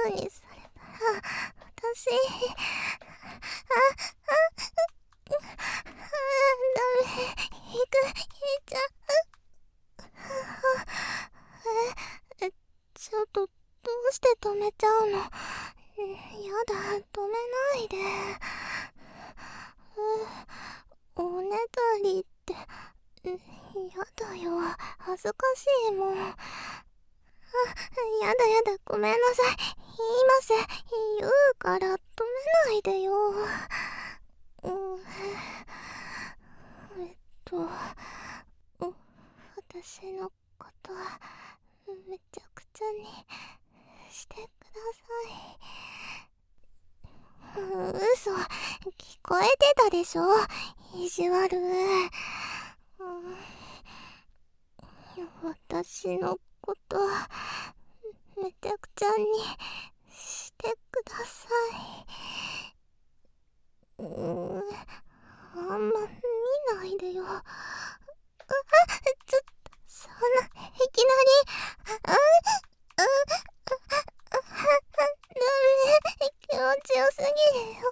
風にされたら、私、ダメ、引いちゃう。ちょっと、どうして止めちゃうの？やだ、止めないで。おねだりって、やだよ、恥ずかしいもん。やだやだ、ごめんなさい。言いません。言うから止めないでよ。うん、えっと、私のことはめちゃくちゃにしてください。嘘、聞こえてたでしょ、意地悪。私のことめちゃくちゃにしてください。あんま見ないでよ。そんな、いきなり、ダメ、気持ちよすぎるよ。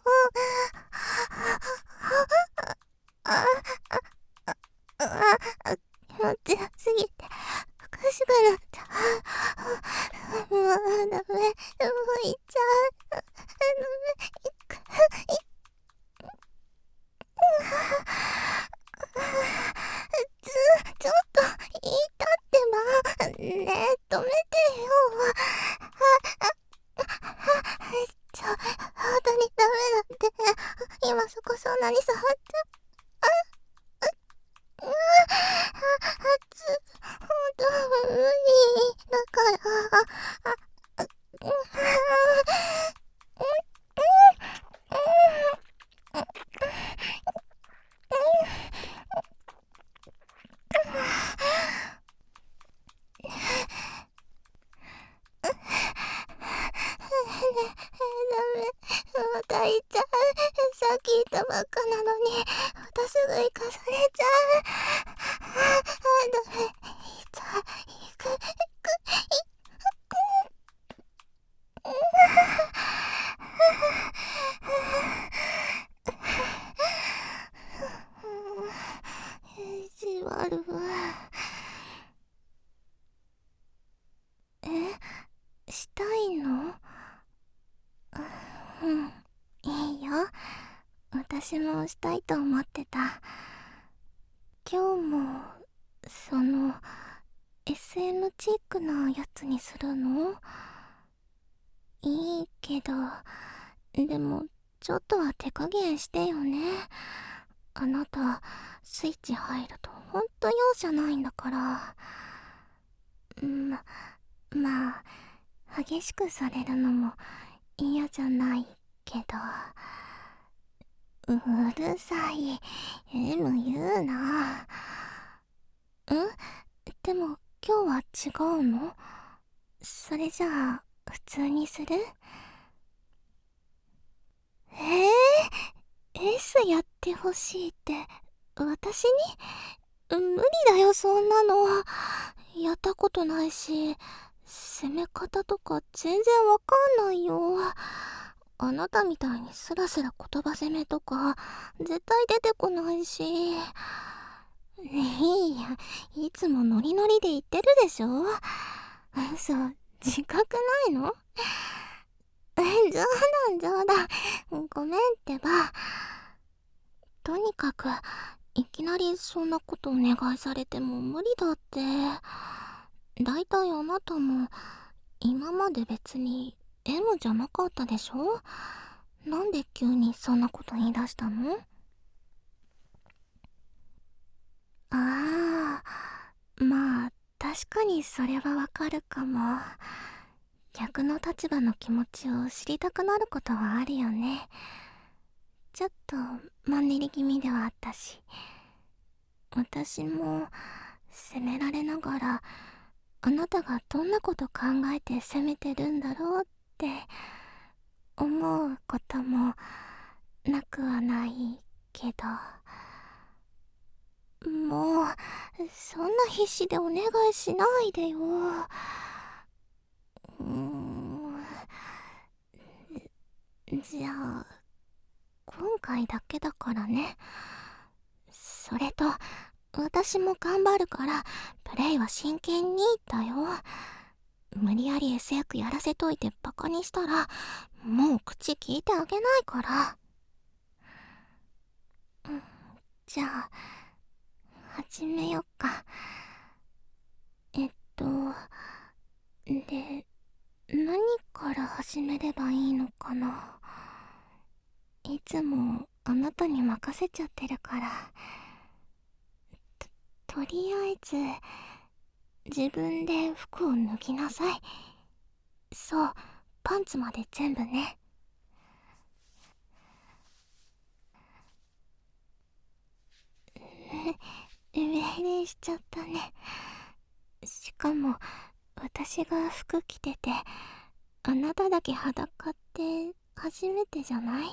気持ちよすぎて、おかしくなった。もうダメ、もう行っちゃう。ダメ、ちょっと、言いたってば。ねえ、止めてよ。本当にダメだって。今そこそんなに触っちゃ本当は無理だから。ダメ、また行っちゃう。さっき言ったばっかなのに、またすぐ行かされちゃう。ダメ、行っちゃう。行く。意地悪。したいの？うん、いいよ。私もしたいと思ってた。今日も、SM チックなやつにするの？いいけど、でも、ちょっとは手加減してよね。あなた、スイッチ入るとほんと容赦ないんだから。まあ、激しくされるのも嫌じゃないけど。うるさい。M 言うな。でも今日は違うの？それじゃあ、普通にする？S やってほしいって、私に？無理だよ、そんなの。やったことないし、攻め方とか全然わかんないよ。あなたみたいにスラスラ言葉攻めとか、絶対出てこないし。いいや、いつもノリノリで言ってるでしょ。嘘、自覚ないの？冗談。ごめんってば。とにかく、いきなりそんなことお願いされても無理だって。だいたいあなたも、今まで別に M じゃなかったでしょ？なんで急にそんなこと言い出したの？ああ、まあ、確かにそれはわかるかも。逆の立場の気持ちを知りたくなることはあるよね。ちょっとマンネリ気味ではあったし。私も責められながら、あなたがどんなこと考えて責めてるんだろうって思うこともなくはないけど。もう、そんな必死でお願いしないでよ。 じゃあ今回だけだからね。それと私も頑張るからプレイは真剣にだよ。無理やり S 役やらせといてバカにしたらもう口聞いてあげないから。じゃあ始めよっか。えっとで、何から始めればいいのかな。いつもあなたに任せちゃってるから。とりあえず自分で服を脱ぎなさい。そう、パンツまで全部ね。命令しちゃったね。しかも私が服着ててあなただけ裸って初めてじゃない？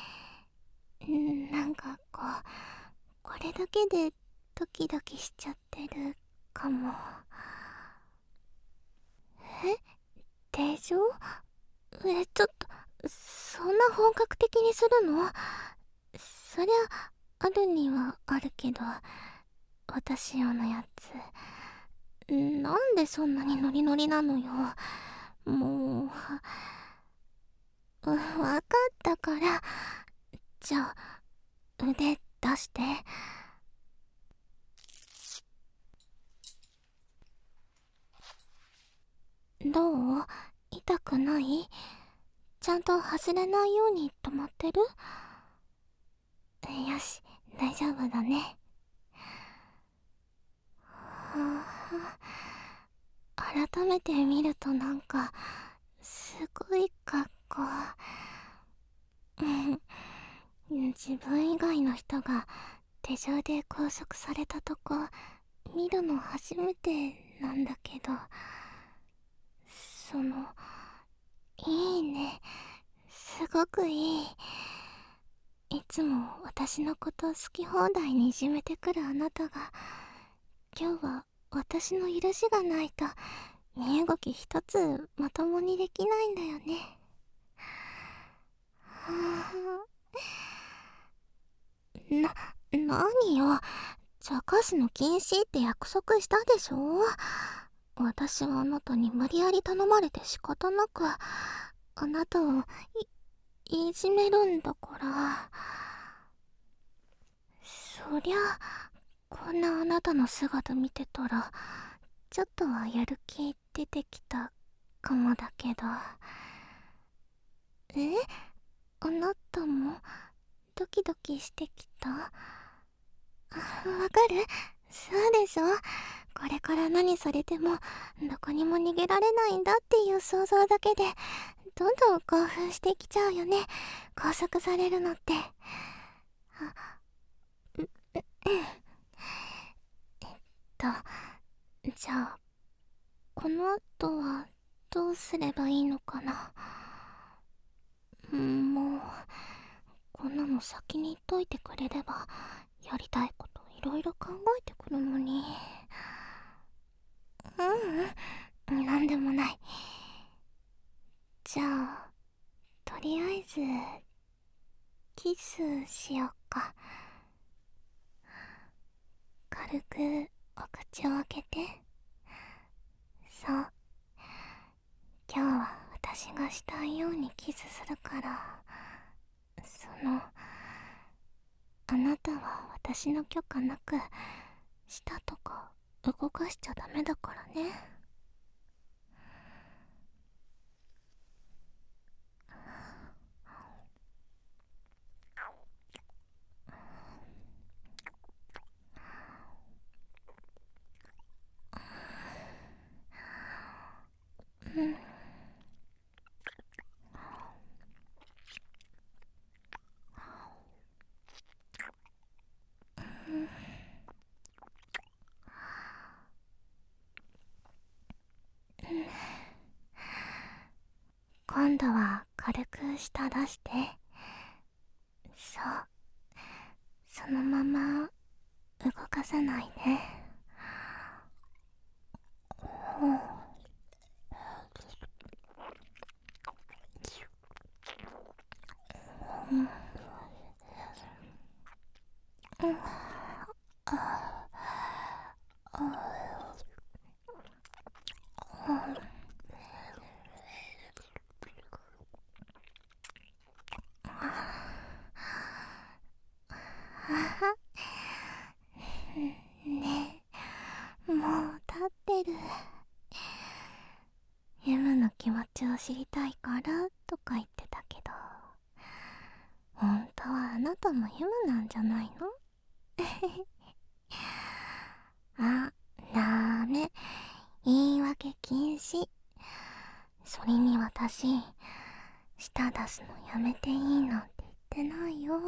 なんかこれだけでドキドキしちゃってるかも。え、手錠？ちょっとそんな本格的にするの？そりゃあるにはあるけど、私用のやつ。なんでそんなにノリノリなのよ。もう、わかったから。じゃあ腕出して。どう？痛くない？ちゃんと外れないように止まってる？よし、大丈夫だね。はあ、改めて見るとなんかすごい格好。自分以外の人が手錠で拘束されたとこ見るの初めてなんだけど、いいね。すごくいい。いつも私のこと好き放題にいじめてくるあなたが、今日は私の許しがないと身動き一つまともにできないんだよね。は何よ。茶化すの禁止って約束したでしょ。私はあなたに無理やり頼まれて仕方なくあなたをいじめるんだから。そりゃこんなあなたの姿見てたらちょっとはやる気出てきたかもだけど。え、あなたもドキドキしてきた？わかる？そうでしょ。これから何されてもどこにも逃げられないんだっていう想像だけでどんどん興奮してきちゃうよね、拘束されるのって。とじゃあこの後はどうすればいいのかな。もうこんなの先に言っといてくれればやりたいこといろいろ考えてくるのに。なんでもない。じゃあとりあえずキスしよっか。軽くお口を開けて。そう、今日は私がしたいようにキスするから。あなたは私の許可なく舌とか動かしちゃダメだからね。今度は軽く舌出して。そう、そのまま動かさないで。 ねえ、もう立ってる。M の気持ちを知りたいからとか言ってたけど、本当はあなたも M なんじゃないの？あ、ダメ。言い訳禁止。それに私、舌出すのやめていいなんて言ってないよ。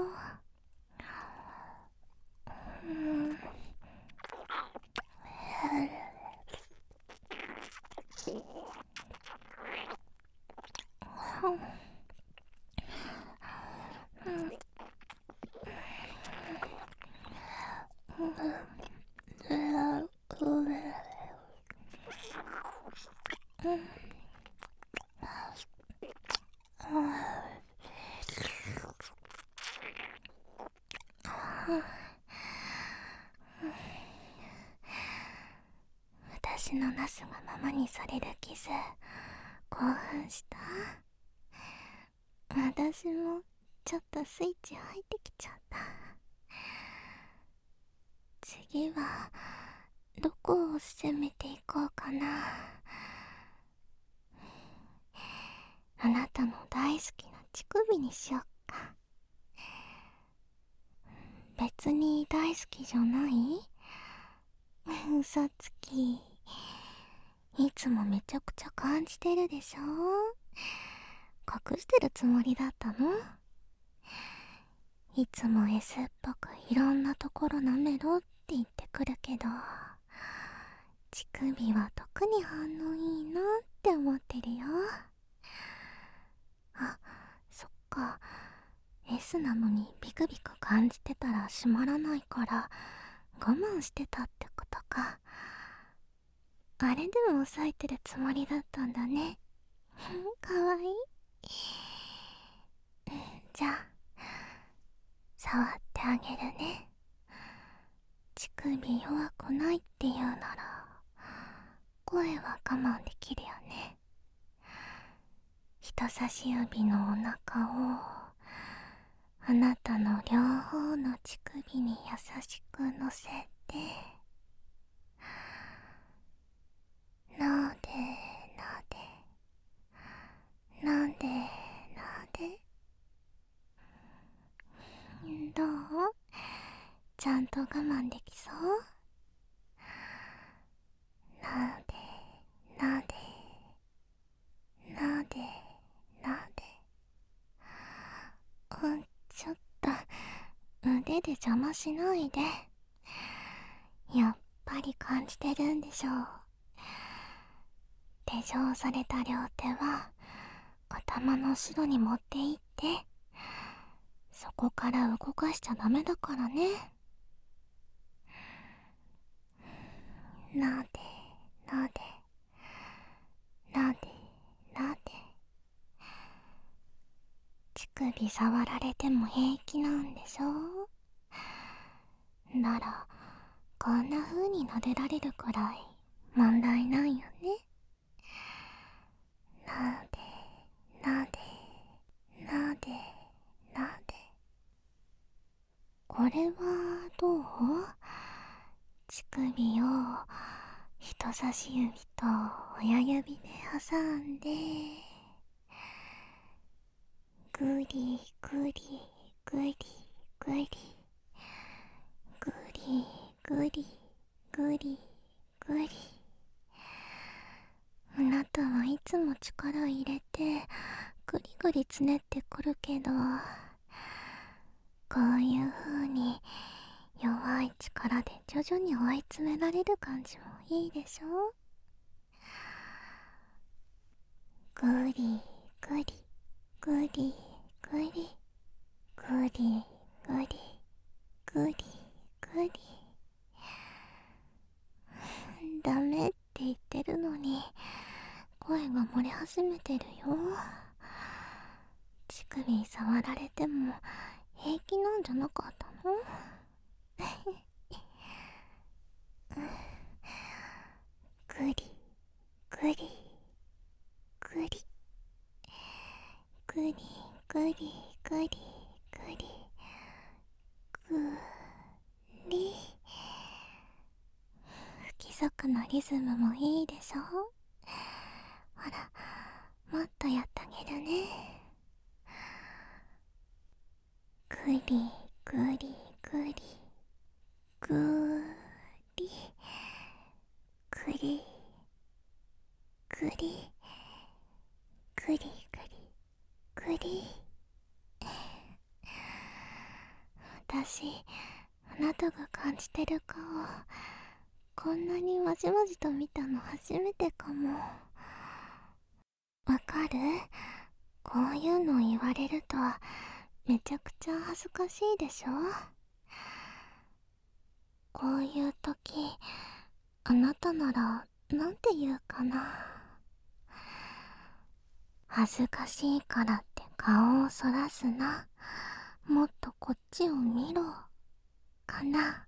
私のなすがままにされるキス、興奮した？私もちょっとスイッチ入ってきちゃった。次はどこを攻めていこうかな。あなたの大好きな乳首にしよっか。別に大好きじゃない？嘘つき。いつもめちゃくちゃ感じてるでしょ？隠してるつもりだったの？いつも S っぽくいろんなところ舐めろって言ってくるけど、乳首は特に反応いいなって思ってるよ。あ、そっか。S なのにビクビク感じてたら閉まらないから我慢してたってことか。あれでも抑えてるつもりだったんだね。かわいい。じゃあ触ってあげるね。乳首弱くないって言うなら声は我慢できるよね。人差し指のお腹をあなたの両方の乳首に優しく乗せて、なでなでなでなで。どう？ちゃんと我慢できそう？なでなでなでなで。ちょっと腕で邪魔しないで。やっぱり感じてるんでしょう。手錠された両手は頭の後ろに持っていって、そこから動かしちゃダメだからね。なでなでなでなで。乳首触られても平気なんでしょ？ならこんな風に撫でられるくらい問題ないよね。なでなでなでなで。これはどう？乳首を人差し指と親指で挟んで、ぐりぐりぐりぐりぐりぐりぐりぐり。あなたはいつも力入れてぐりぐりつねってくるけど、こういう風に弱い力で徐々に追い詰められる感じもいいでしょ？ぐりぐりぐりぐりぐりぐりぐりぐり。ダメって言ってるのに声が漏れ始めてるよ。 乳首触られても平気なんじゃなかったの？グリグリグリグリグリグリグリグリ。不規則のリズムもいいでしょ？ほら、もっとやってあげるね。グリグリグリグリグリグリグリグリグリ。私、あなたが感じてる顔、こんなにまじまじと見たの初めてかも。わかる？こういうの言われるとめちゃくちゃ恥ずかしいでしょ？こういう時、あなたならなんて言うかな。恥ずかしいからって顔をそらすな、もっとこっちを見ろかな。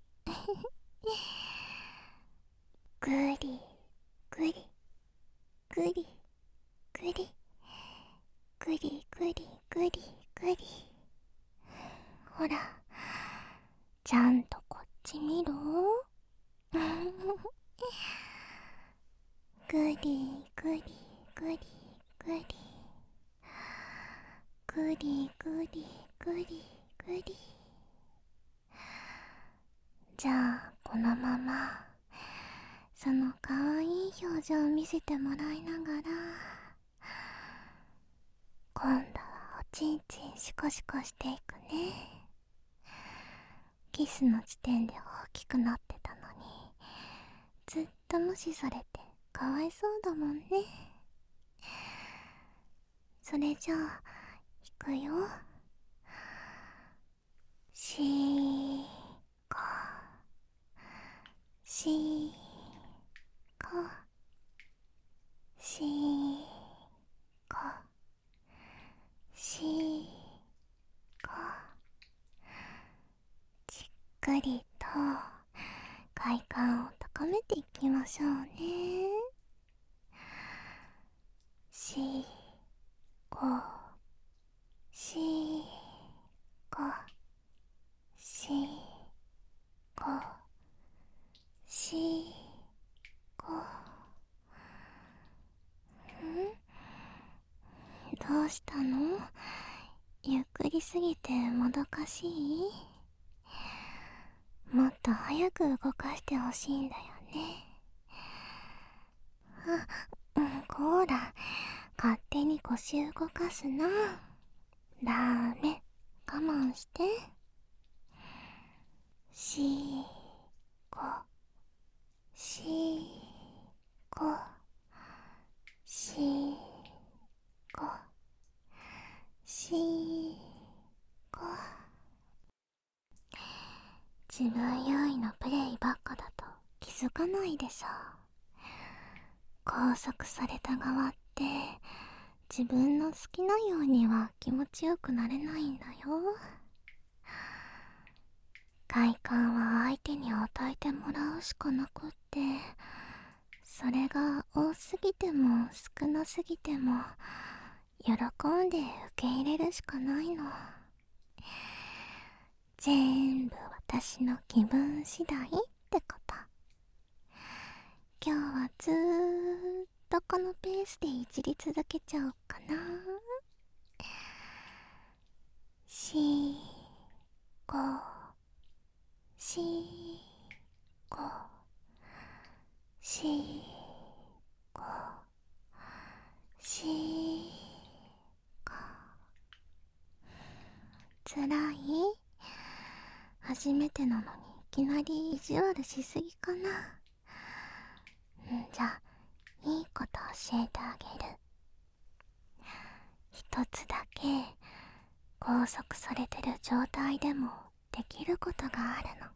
グリグリグリグリグリグリグリグリ。ほら、ちゃんとこっち見ろ。グリグリグリグリグリグリグリグリ。じゃあこのままそのかわいい表情を見せてもらいながら、今度はおちんちんシコシコしていくね。キスの時点で大きくなってたのにずっと無視されてかわいそうだもんね。それじゃあいくよ。しーこしーこしーこしーこ。じっくりと快感を高めていきましょうね。しーこしーこしーこしーこ。どうしたの？ゆっくりすぎてもどかしい？もっと早く動かしてほしいんだよね。こーら、勝手に腰動かすな。ダメ、我慢して。しーこしーこしーこしーこ。自分優位のプレイばっかだと気づかないでしょ。拘束された側って自分の好きなようには気持ちよくなれないんだよ。快感は相手に与えてもらうしかなくって、それが多すぎても少なすぎても喜んで受け入れるしかないの。全部私の気分次第ってこと。今日はずーっとこのペースでいじり続けちゃおうかな。しーこしーこしーこしーこ。つらい？初めてなのにいきなり意地悪しすぎかな。じゃあいいこと教えてあげる。一つだけ拘束されてる状態でもできることがあるの。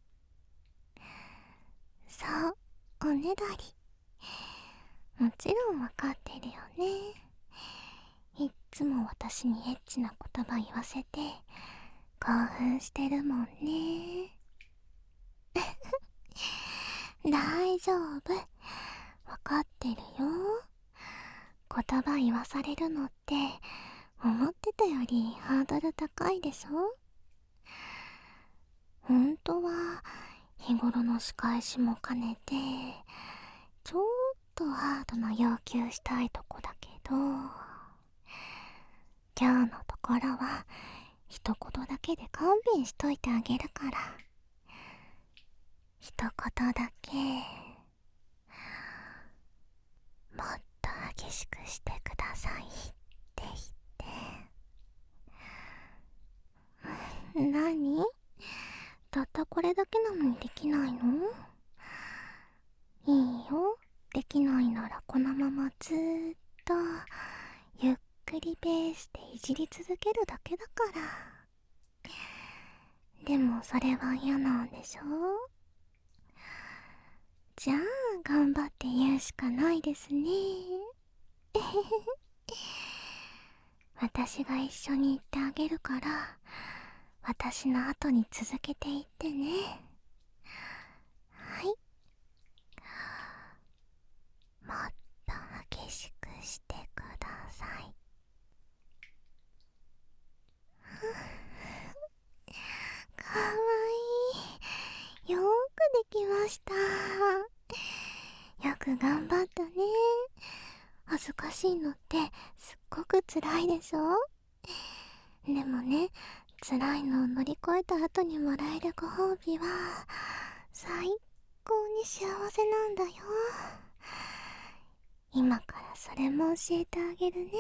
そう、おねだり。もちろんわかってるよね。いっつも私にエッチな言葉言わせて興奮してるもんね。大丈夫、わかってるよ。言葉言わされるのって思ってたよりハードル高いでしょ。本当は日頃の仕返しも兼ねてちょっとハードな要求したいとこだけど、今日のところは一言だけで勘弁しといてあげるから。一言だけ、もっと激しくしてくださいって言って。何？たったこれだけなのにできないの？いいよ、できないならこのままずーっとゆっくりペースでいじり続けるだけだから。でもそれは嫌なんでしょ？じゃあ頑張って言うしかないですね。私が一緒に行ってあげるから、私の後に続けていってね。はい。もっと激しくしてください。かわいい。よーくできました。よく頑張ったね。恥ずかしいのってすっごく辛いでしょ？でもね、辛いのを乗り越えた後にもらえるご褒美は最高に幸せなんだよ。今からそれも教えてあげるね。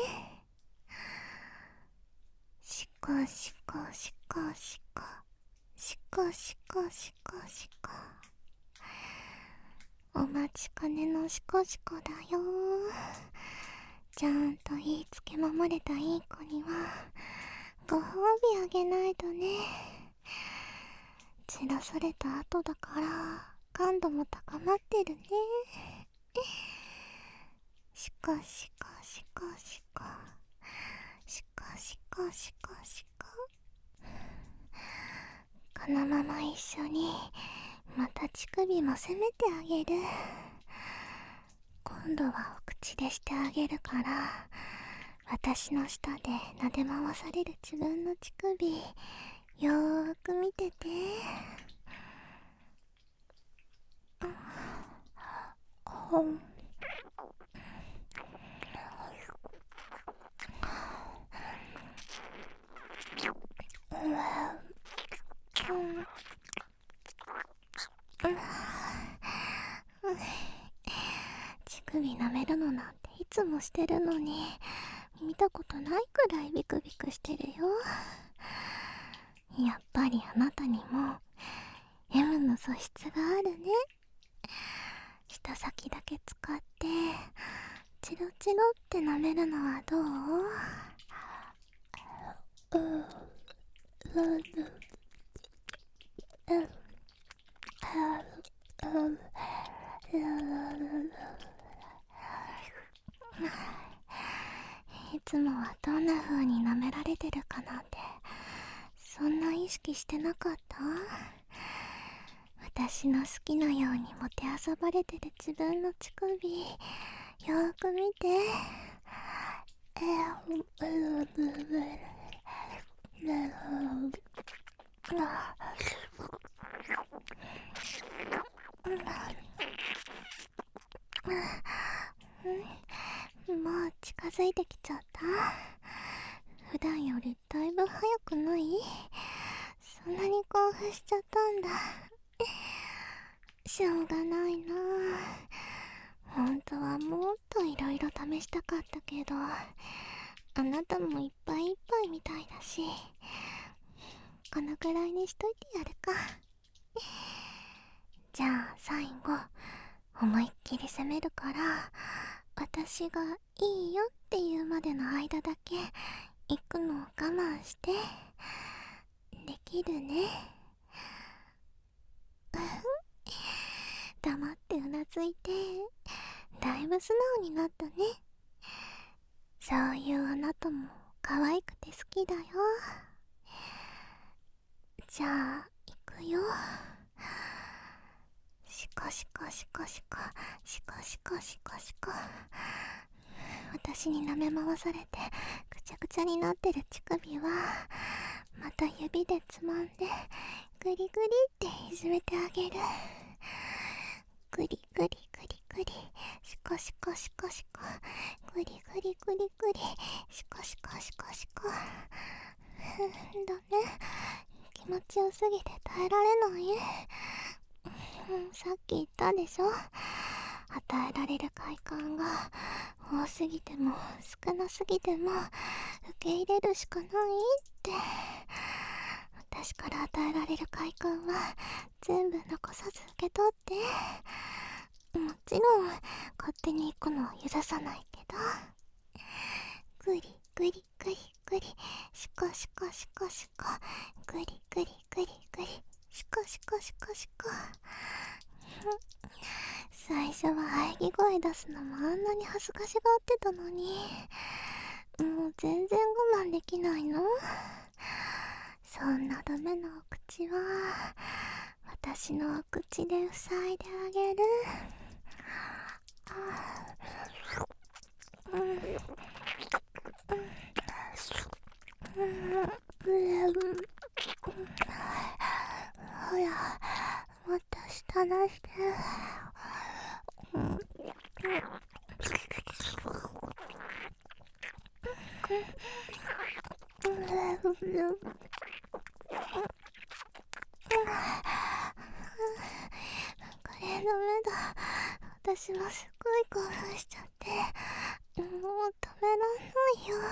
しこしこしこしこしこしこしこしこ、お待ちかねのしこしこだよ。ちゃんと言いつけ守れたいい子にはご褒美あげないとね。散らされた後だから感度も高まってるね。しこしこしこしこしこしこしこしこ。このまま一緒にまた乳首も攻めてあげる。今度はお口でしてあげるから、私の舌で撫で回される自分の乳首よーく見てて。乳首舐めるのなんていつもしてるのに、見たことないくらいビクビクしてるよ。やっぱりあなたにも M の素質があるね。舌先だけ使ってチロチロって舐めるのはどう？いつもはどんな風に舐められてるかなんてそんな意識してなかった？私の好きなようにもてあそばれてる自分の乳首よーく見て。もう近づいてきちゃった？普段よりだいぶ早くない？そんなに興奮しちゃったんだ。しょうがないな。本当はもっといろいろ試したかったけど、あなたもいっぱいいっぱいみたいだし、このくらいにしといてやるか。じゃあ最後思いっきり攻めるから、私がいいよって言うまでの間だけ行くのを我慢して。できるね？黙ってうなずいて、だいぶ素直になったね。そういうあなたも可愛くて好きだよ。じゃあ行くよ。シコシコシコシコシコシコシコシコ。私に舐め回されてぐちゃぐちゃになってる乳首はまた指でつまんでグリグリっていじめてあげる。グリグリグリグリシコシコシコシコグリグリグリグリシコシコシコシコ。ダメ、気持ちよすぎて耐えられない。さっき言ったでしょ、与えられる快感が多すぎても少なすぎても受け入れるしかないって。私から与えられる快感は全部残さず受け取って。もちろん勝手に行くのは許さないけど。グリグリグリグリシコシコシコシコグリグリグリグリシコシコシコシコ。最初は喘ぎ声出すのもあんなに恥ずかしがってたのに、もう全然我慢できないの。そんなダメなお口は私のお口で塞いであげる。ほら、もっと下出して。これダメだ。私もすっごい興奮しちゃって、もう止めらんないよ。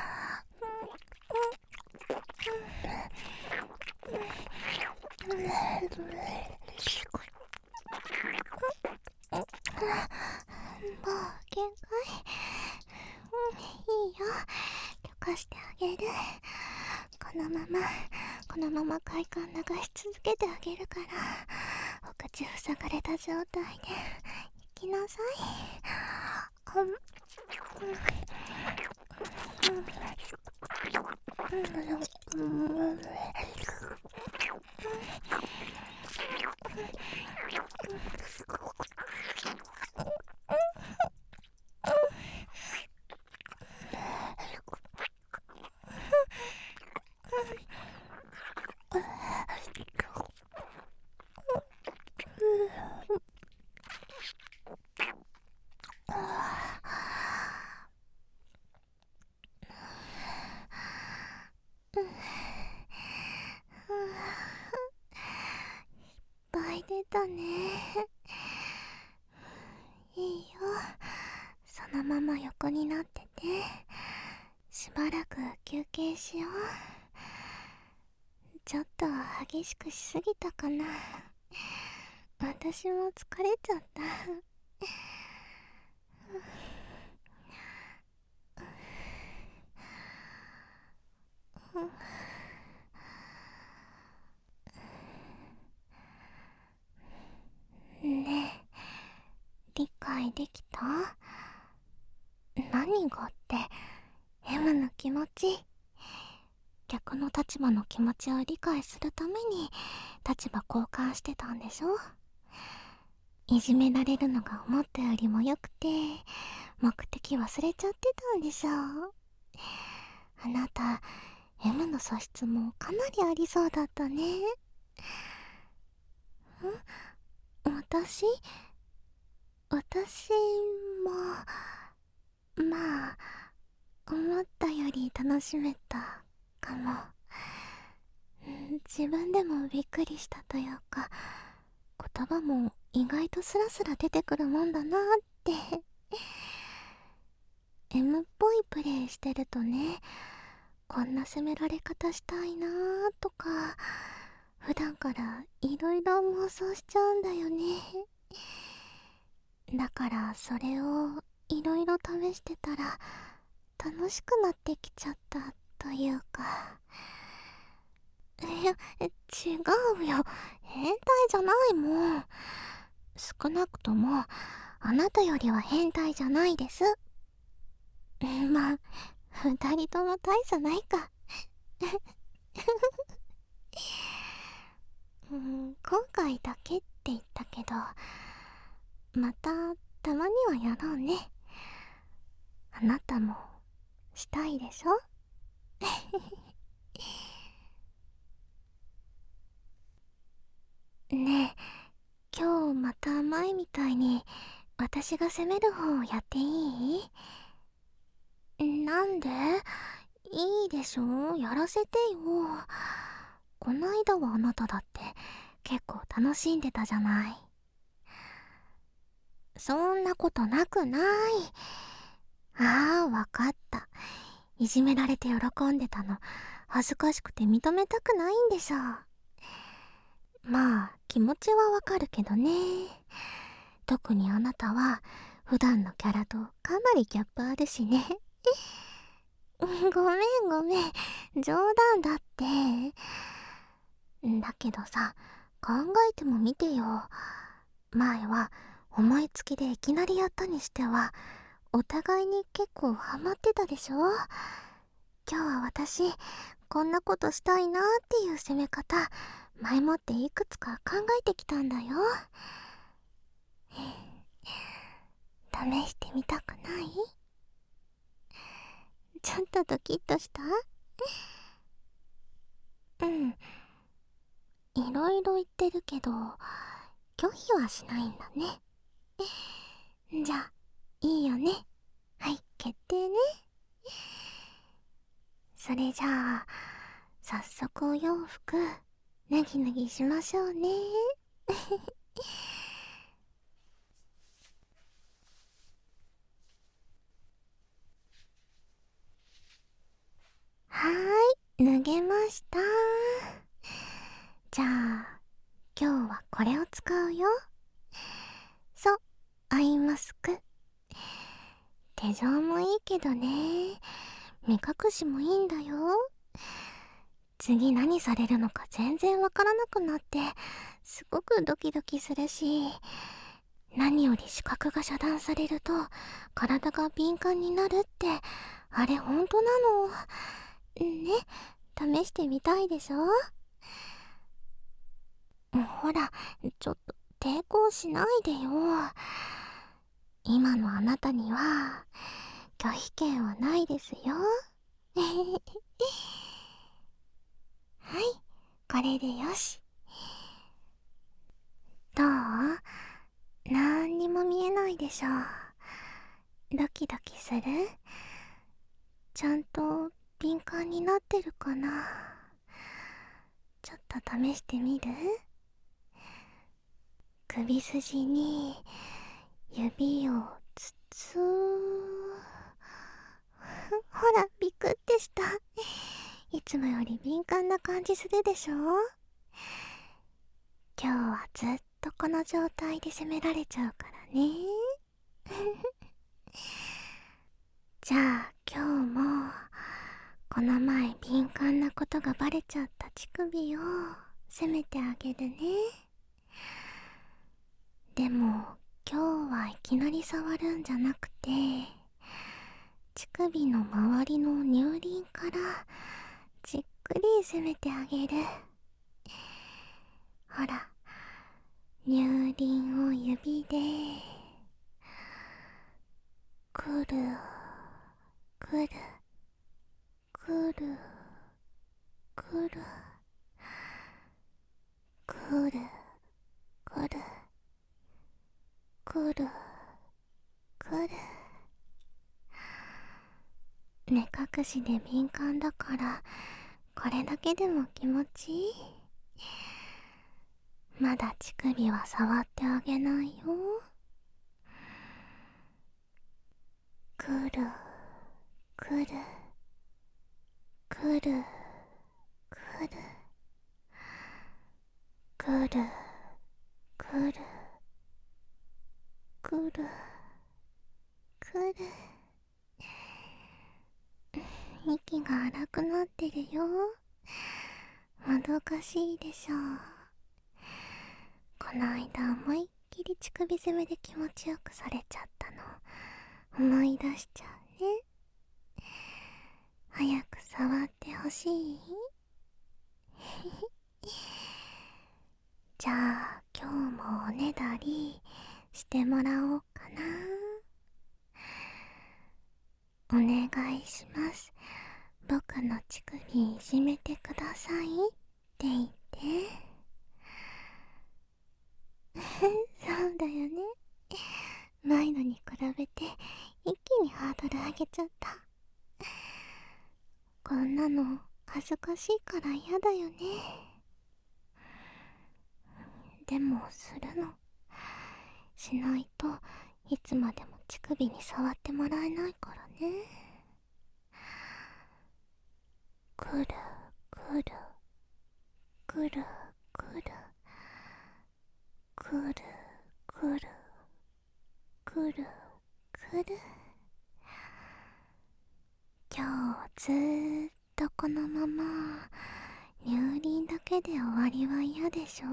もう限界。いいよ、許可してあげる。このまま快感流し続けてあげるから、お口塞がれた状態で行きなさい。出たね。いいよ、そのまま横になってて、しばらく休憩しよう。ちょっと激しくしすぎたかな。私も疲れちゃった。ねえ、理解できた？何がって、M の気持ち、逆の立場の気持ちを理解するために立場交換してたんでしょ。いじめられるのが思ったよりもよくて、目的忘れちゃってたんでしょ。あなた M の素質もかなりありそうだったね。私もまあ思ったより楽しめたかも。自分でもびっくりしたというか、言葉も意外とスラスラ出てくるもんだなって。M っぽいプレイしてるとね、こんな責められ方したいなーとか、普段からいろいろ妄想しちゃうんだよね。だからそれをいろいろ試してたら楽しくなってきちゃったというか。いや、違うよ、変態じゃないもん。少なくともあなたよりは変態じゃないです。まあ二人とも大差ないか。今回だけって言ったけど、またたまにはやろうね。あなたもしたいでしょ？ねえ、今日また前みたいに私が攻める方をやっていい？なんで？いいでしょ、やらせてよ。こないだはあなただって結構楽しんでたじゃない。そんなことなくない。ああ、わかった。いじめられて喜んでたの恥ずかしくて認めたくないんでしょ。まあ気持ちはわかるけどね。特にあなたは普段のキャラとかなりギャップあるしね。ごめんごめん、冗談だって。だけどさ、考えてもみてよ。前は思いつきでいきなりやったにしてはお互いに結構ハマってたでしょ。今日は私こんなことしたいなっていう攻め方前もっていくつか考えてきたんだよ。試してみたくない？ちょっとドキッとした？うん、いろいろ言ってるけど拒否はしないんだね。じゃあいいよね。はい、決定ね。それじゃあ早速お洋服脱ぎ脱ぎしましょうね。はーい、脱げました。じゃあ今日はこれを使うよ。そう、アイマスク。手錠もいいけどね、目隠しもいいんだよ。次何されるのか全然わからなくなってすごくドキドキするし、何より視覚が遮断されると体が敏感になるって、あれ本当なの？ね、試してみたいでしょ？ほら、ちょっと抵抗しないでよ。今のあなたには拒否権はないですよ。はい、これでよし。どう？なんにも見えないでしょ。ドキドキする？ちゃんと敏感になってるかな？ちょっと試してみる？首筋に指をつつほら、ビクってした。いつもより敏感な感じするでしょ？今日はずっとこの状態で攻められちゃうからね。じゃあ今日もこの前敏感なことがバレちゃった乳首を攻めてあげるね。でも今日はいきなり触るんじゃなくて、乳首の周りの乳輪からじっくり攻めてあげる。ほら、乳輪を指でくるくるくるくるくるくるくるくる。目隠しで敏感だからこれだけでも気持ちいい。まだ乳首は触ってあげないよ。くるくるくるくるくるくるくるくる。息が荒くなってるよ。もどかしいでしょう。この間思いっきり乳首攻めで気持ちよくされちゃったの思い出しちゃうね。 欲しい？じゃあ今日もおねだりしてもらおうかな。お願いします。僕の乳首いじめてくださいって言って。そうだよね。前のに比べて一気にハードル上げちゃった。こんなの恥ずかしいから嫌だよね。でもするの。しないといつまでも乳首に触ってもらえないからね。くるくるくるくるくるくるくるくる。今日ずーっとこのまま乳輪だけで終わりは嫌でしょ？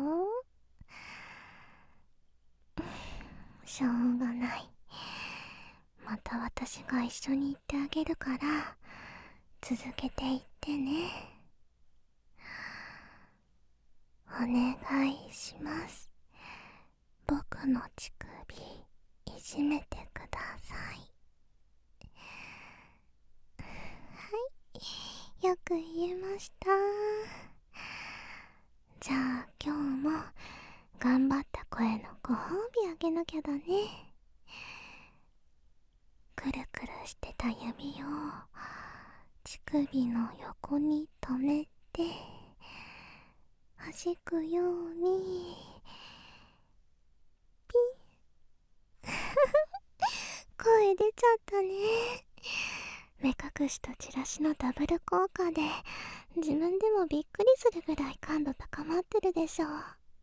しょうがない。また私が一緒に行ってあげるから続けていってね。お願いします。僕の乳首いじめてください。はい、よく言えました。じゃあ今日も頑張った声のご褒美あげなきゃだね。くるくるしてた指を乳首の横に留めて弾くようにピン。声出ちゃったね。目隠しとチラシのダブル効果で自分でもびっくりするぐらい感度高まってるでしょ。ほ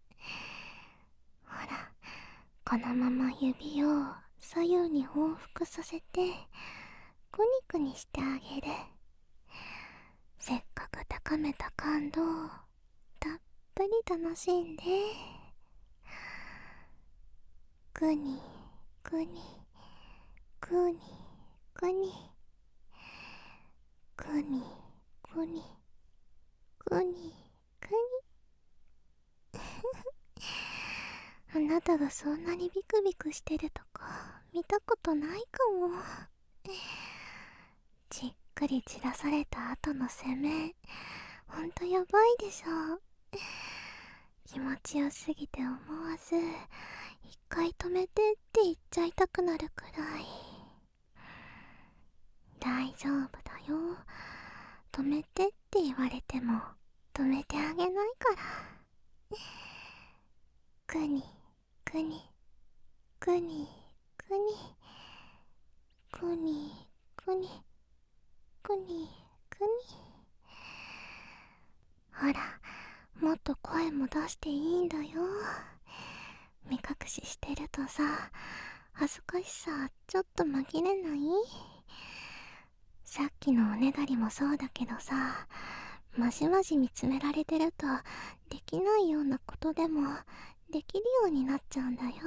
ら、このまま指を左右に往復させてクニクニしてあげる。せっかく高めた感度をたっぷり楽しんで。クニクニクニクニクニクニクニクニ。あなたがそんなにビクビクしてるとこ見たことないかも。じっくり散らされた後の攻め、ほんとやばいでしょ。気持ちよすぎて思わず一回止めてって言っちゃいたくなるくらい。大丈夫だよ。止めてって言われても止めてあげないから。くにくにくにくにくにくにくにくに。ほら、もっと声も出していいんだよ。目隠ししてるとさ、恥ずかしさちょっと紛れない？さっきのおねだりもそうだけどさ、まじまじ見つめられてるとできないようなことでもできるようになっちゃうんだよ。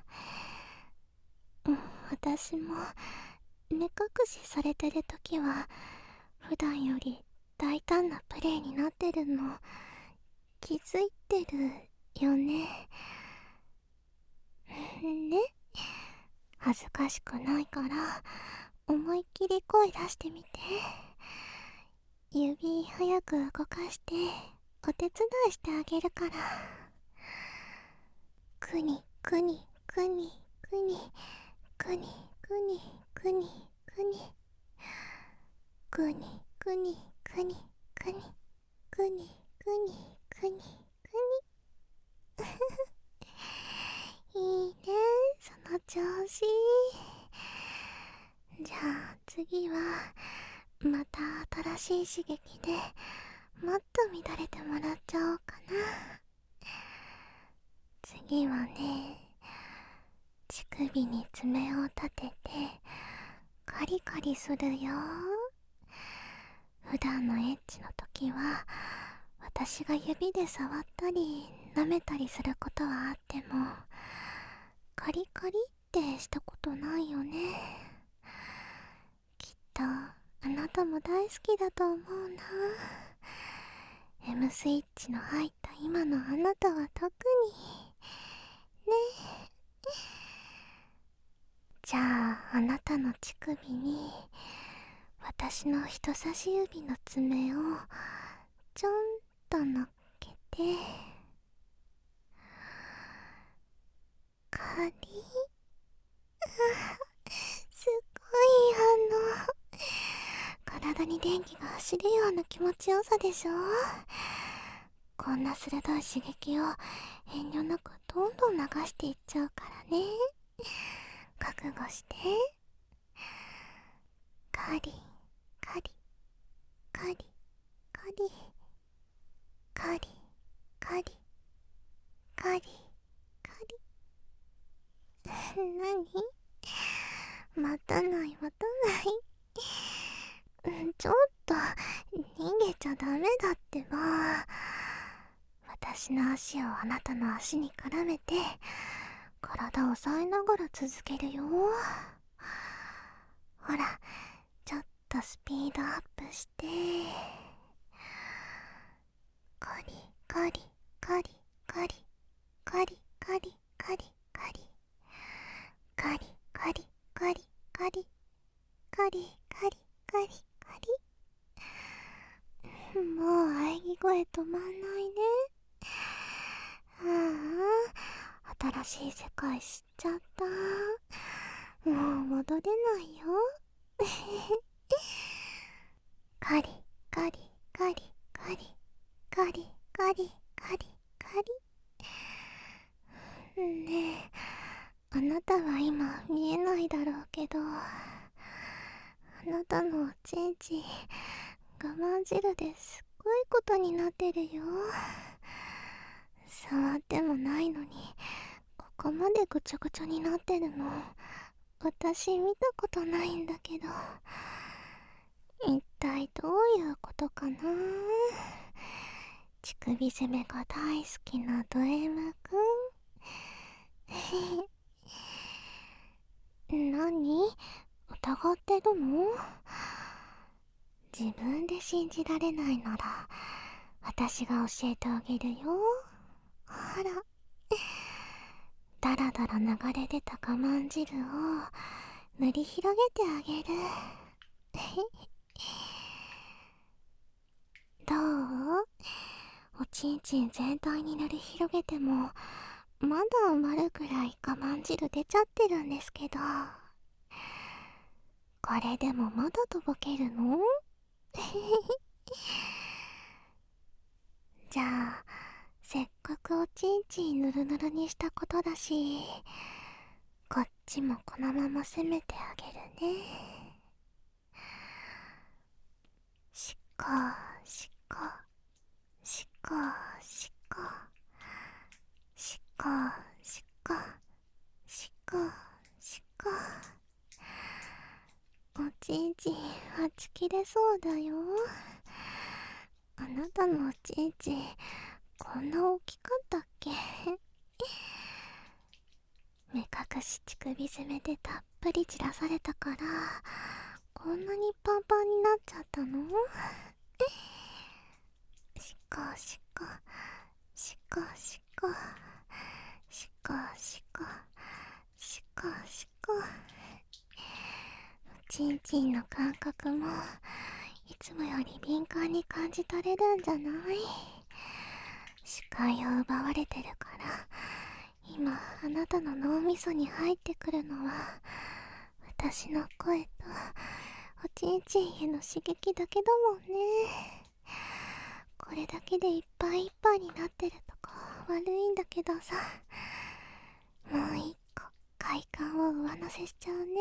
私も目隠しされてるときは普段より大胆なプレイになってるの気づいてるよね。ね、恥ずかしくないから思いっきり声出してみて。指早く動かしてお手伝いしてあげるから。くにくにくにくにくにくにくにくにくにくにくにくにくにくにくにいいね、その調子。じゃあ次はまた新しい刺激でもっと乱れてもらっちゃおうかな。次はね、乳首に爪を立ててカリカリするよ。普段のエッチの時は私が指で触ったり舐めたりすることはあってもカリカリってしたことないよね。きっとああなたも大好きだと思うな。M スイッチの入った今のあなたは特にね。じゃあ、あなたの乳首に私の人差し指の爪をちょんと乗っけて、カリすごい体に電気が走るような気持ちよさでしょ。こんな鋭い刺激を遠慮なくどんどん流していっちゃうからね。覚悟して。カリカリカリカリカリカリカリカリ。何？待たない待たない。ちょっと逃げちゃダメだってば。私の足をあなたの足に絡めて体を押さえながら続けるよ。ほら、ちょっとスピードアップして、カリカリカリカリカリカリカリカリカリカリカリカリカリカリカリカリ。もう喘ぎ声止まんないね。ああ、新しい世界知っちゃった。もう戻れないよ。カリカリカリカリカリカリカリカリ。ねえ、あなたは今見えないだろうけど、あなたのおちんちん我慢汁ですっごいことになってるよ。触ってもないのにここまでぐちょぐちょになってるの私見たことないんだけど、一体どういうことかな。乳首攻めが大好きなド M くん。何？疑ってるの？自分で信じられないなら私が教えてあげるよ。ほら、だらだら流れ出た我慢汁を塗り広げてあげる。どう？おちんちん全体に塗り広げてもまだ埋まるくらい我慢汁出ちゃってるんですけど、これでもまだとぼけるの？じゃあ、せっかくおちんちんぬるぬるにしたことだし、こっちもこのまま攻めてあげるね。しっこしっこしっこしっこしっこしっこしっこしっこ。おちんちんはち切れそうだよ。あなたのおちんちんこんな大きかったっけ？目隠し乳首攻めでたっぷり散らされたからこんなにパンパンになっちゃったの？しっこしっこしっこしっこしっこしっこしっこしっこ。おちんちんの感覚もいつもより敏感に感じ取れるんじゃない？視界を奪われてるから今あなたの脳みそに入ってくるのは私の声とおちんちんへの刺激だけだもんね。これだけでいっぱいいっぱいになってるとこ悪いんだけどさ、もう一個快感を上乗せしちゃうね。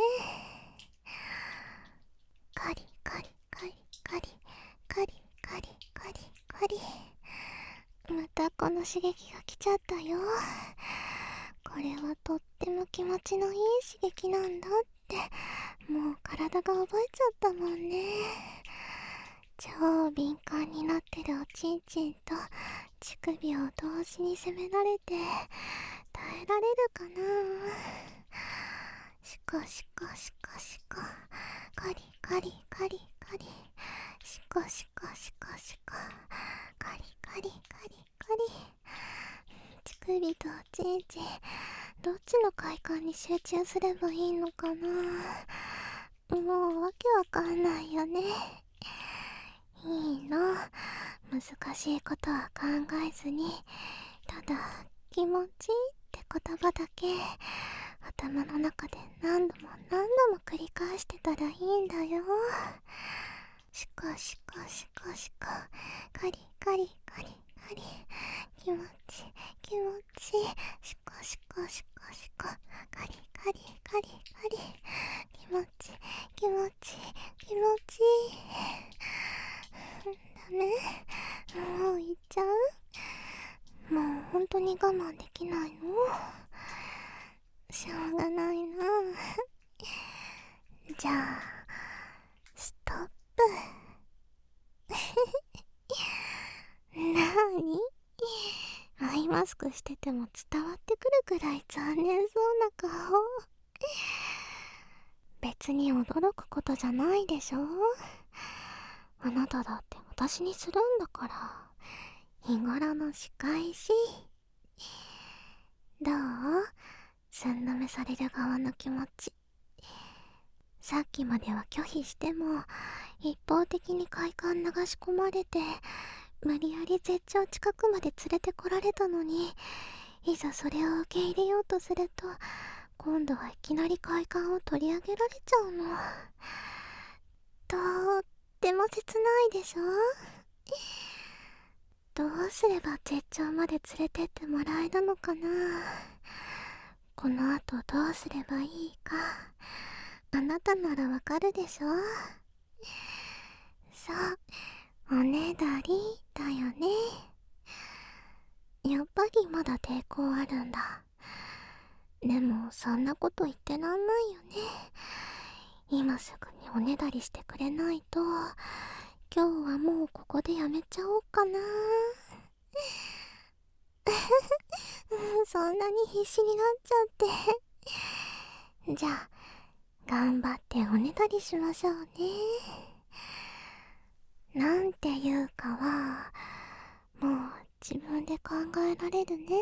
カリカリカリカリカリカリカリカリ。またこの刺激が来ちゃったよ。これはとっても気持ちのいい刺激なんだってもう体が覚えちゃったもんね。超敏感になってるおちんちんと乳首を同時に攻められて耐えられるかな。しこしこしこしこカリカリカリカリ、シコシコシコシコ、カリカリカリカリ。乳首とおちんちん、どっちの快感に集中すればいいのかな。もうわけわかんないよね。いいの、難しいことは考えずに、ただ気持ちいいって言葉だけ頭の中で何度も何度も繰り返してたらいいんだよ。シコシコシコシコ、カリカリカリカリ、気持ち気持ち、シコシコシコシコ、カリカリカリカリ、気持ち気持ち気持ちいい。ダメ、もう行っちゃう。もう本当に我慢できないの。しょうがないな。じゃあストップ。なーに、アイマスクしてても伝わってくるくらい残念そうな顔。別に驚くことじゃないでしょ。あなただって私にするんだから、日頃の仕返し。どう？寸止めされる側の気持ち。さっきまでは拒否しても一方的に快感流し込まれて、無理やり絶頂近くまで連れてこられたのに、いざそれを受け入れようとすると、今度はいきなり快感を取り上げられちゃうの。とっても切ないでしょ。どうすれば絶頂まで連れてってもらえるのかな。この後どうすればいいか、あなたならわかるでしょ。そう、おねだりだよね。やっぱりまだ抵抗あるんだ。でもそんなこと言ってらんないよね。今すぐにおねだりしてくれないと、今日はもうここでやめちゃおうかな。そんなに必死になっちゃって。じゃあ頑張っておねだりしましょうね。なんていうかはもう自分で考えられるね。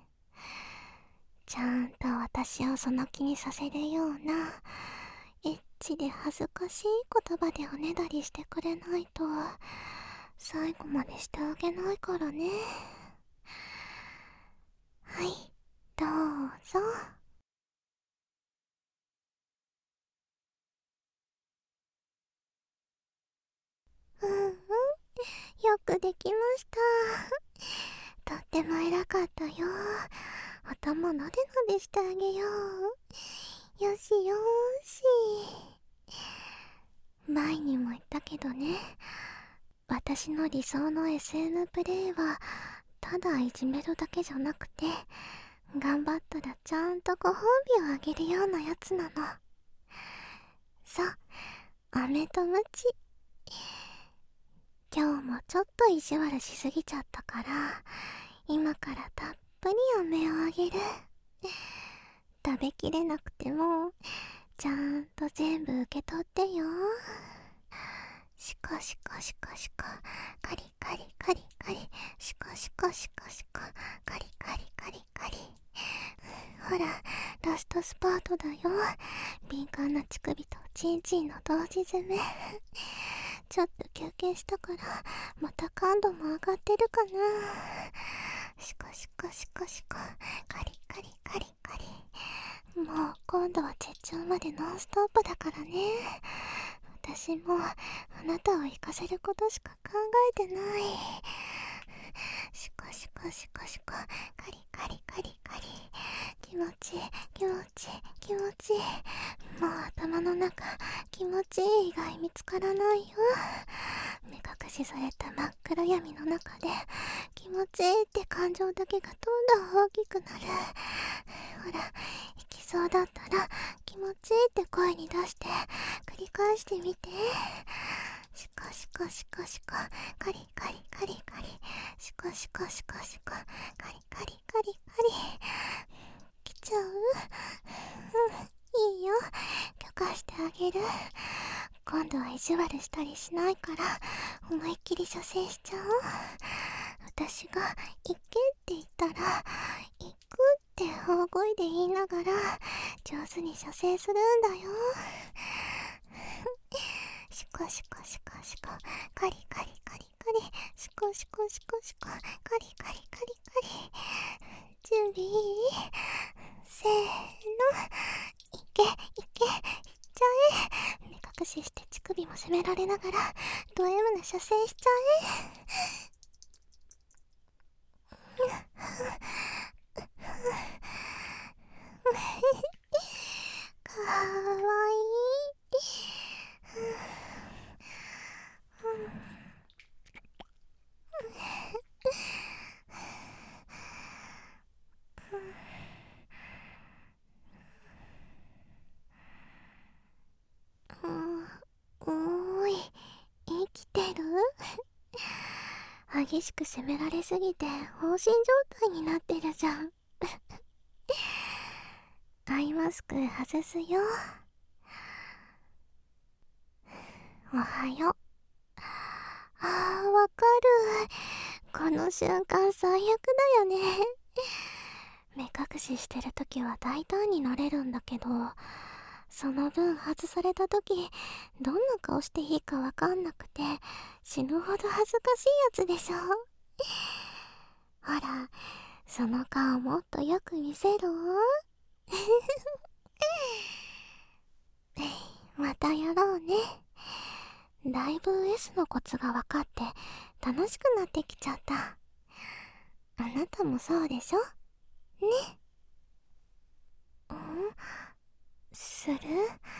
ちゃんと私をその気にさせるようなエッチで恥ずかしい言葉でおねだりしてくれないと最後までしてあげないからね。はい、どうぞ。うんうん、よくできました。とっても偉かったよ。頭なでなでしてあげよう。よしよーし。前にも言ったけどね、私の理想の SM プレイはただいじめるだけじゃなくて、頑張ったらちゃんとご褒美をあげるようなやつなの。そう、飴とムチ。今日もちょっと意地悪しすぎちゃったから、今からたっぷり飴をあげる。食べきれなくてもちゃんと全部受け取ってよ。シコシコシコシコ、カリカリカリカリ、シコシコシコシコ、カリカリカリカリ。ほら、ラストスパートだよ。敏感な乳首とチンチンの同時攻め。ちょっと休憩したからまた感度も上がってるかな。シコシコシコシコ、カリカリカリカリ。もう今度は絶頂までノンストップだからね。私もあなたを行かせることしか考えてない。シコシコシコシコ、カリカリカリカリ。気持ちいい気持ちいい気持ちいい。もう頭の中気持ちいい以外見つからないよ。目隠しされた真っ暗闇の中で気持ちいいって感情だけがどんどん大きくなる。ほら、行きそうだったら気持ちいいって声に出して繰り返してみて。シコシコシコシコ、カリカリカリカリ。シコシコシコシコ、カリカリカリカリ。来ちゃう？ いいよ、許可してあげる。今度は意地悪したりしないから思いっきり射精しちゃおう。私が行けって言ったら行くって大声で言いながら上手に射精するんだよ。シコシコシコシコ、カリカリカリカリ、シコシコシコシコ、カリカリカリカリ。準備いい？せーの、いけいけ、いっちゃえ。目隠しして乳首も攻められながらド M な射精しちゃえ。かわいい。おーい、生きてる？激しく責められすぎて放心状態になってるじゃん。アイマスク外すよ。おはよう。わかる。この瞬間最悪だよね。目隠ししてるときは大胆になれるんだけど、その分外されたときどんな顔していいかわかんなくて死ぬほど恥ずかしいやつでしょ。ほら、その顔もっとよく見せろ。またやろうね。だいぶ S のコツが分かって楽しくなってきちゃった。あなたもそうでしょ？ね。する？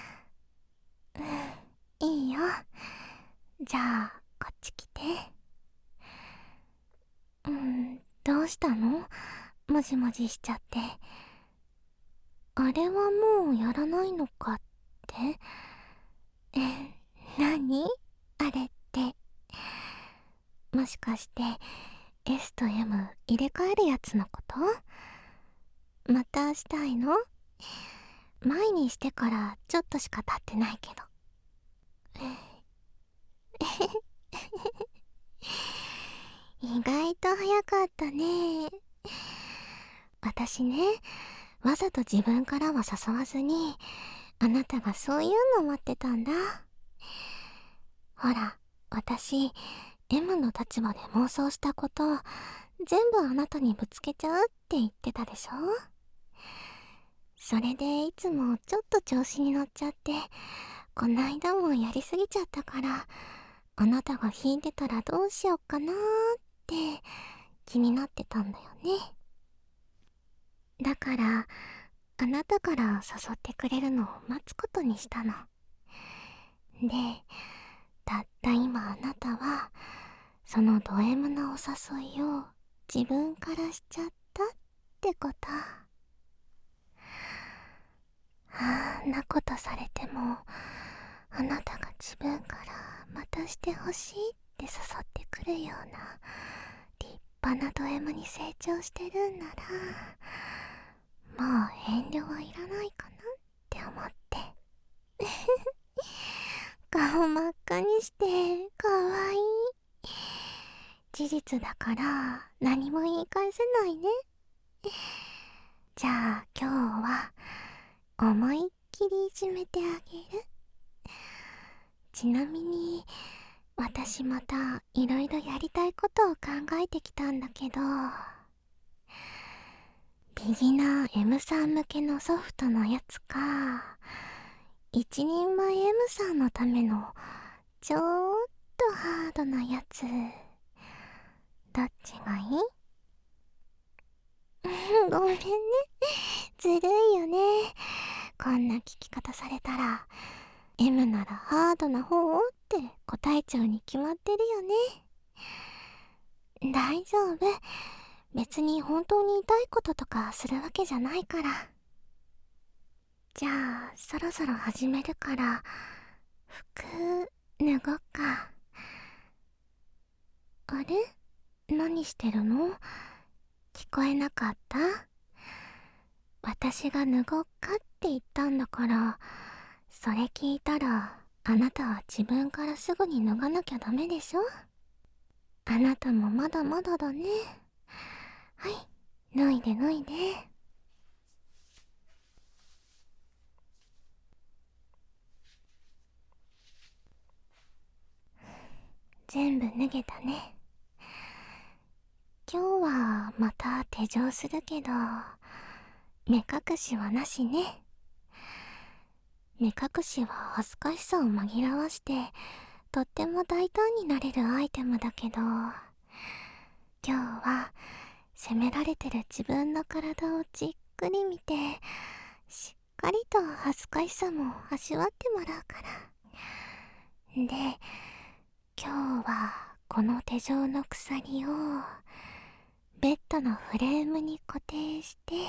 いいよ。じゃあこっち来て。どうしたの？もじもじしちゃって。あれはもうやらないのかって？何？あれって。もしかして S と M 入れ替えるやつのこと？またしたいの？前にしてからちょっとしか経ってないけど。意外と早かったね。私ね、わざと自分からは誘わずにあなたがそういうの待ってたんだ。ほら、私 M の立場で妄想したこと全部あなたにぶつけちゃうって言ってたでしょ。それでいつもちょっと調子に乗っちゃって、こないだもやりすぎちゃったから、あなたが引いてたらどうしようかなーって気になってたんだよね。だからあなたから誘ってくれるのを待つことにしたの。で、たった今あなたはそのド M なお誘いを自分からしちゃったってこと。あんなことされてもあなたが自分からまたしてほしいって誘ってくるような立派なド M に成長してるんなら、もう遠慮はいらないかなって思って。顔真っ赤にしてかわいい。事実だから何も言い返せないね。じゃあ今日は思いっきりいじめてあげる。ちなみに私またいろいろやりたいことを考えてきたんだけど、ビギナー M さん向けのソフトのやつか、一人前 M さんのためのちょっとハードなやつ、どっちがいい？ごめんね、ずるいよね。こんな聞き方されたら M ならハードな方って答えちゃうに決まってるよね。大丈夫、別に本当に痛いこととかするわけじゃないから。じゃあそろそろ始めるから服脱ごっか。あれ、何してるの？聞こえなかった？私が脱ごっかってって言ったんだから、それ聞いたらあなたは自分からすぐに脱がなきゃダメでしょ。あなたもまだまだだね。はい、脱いで脱いで。全部脱げたね。今日はまた手錠するけど、目隠しはなしね。目隠しは恥ずかしさを紛らわして、とっても大胆になれるアイテムだけど、今日は責められてる自分の体をじっくり見て、しっかりと恥ずかしさも味わってもらうから。で、今日はこの手錠の鎖をベッドのフレームに固定して、いい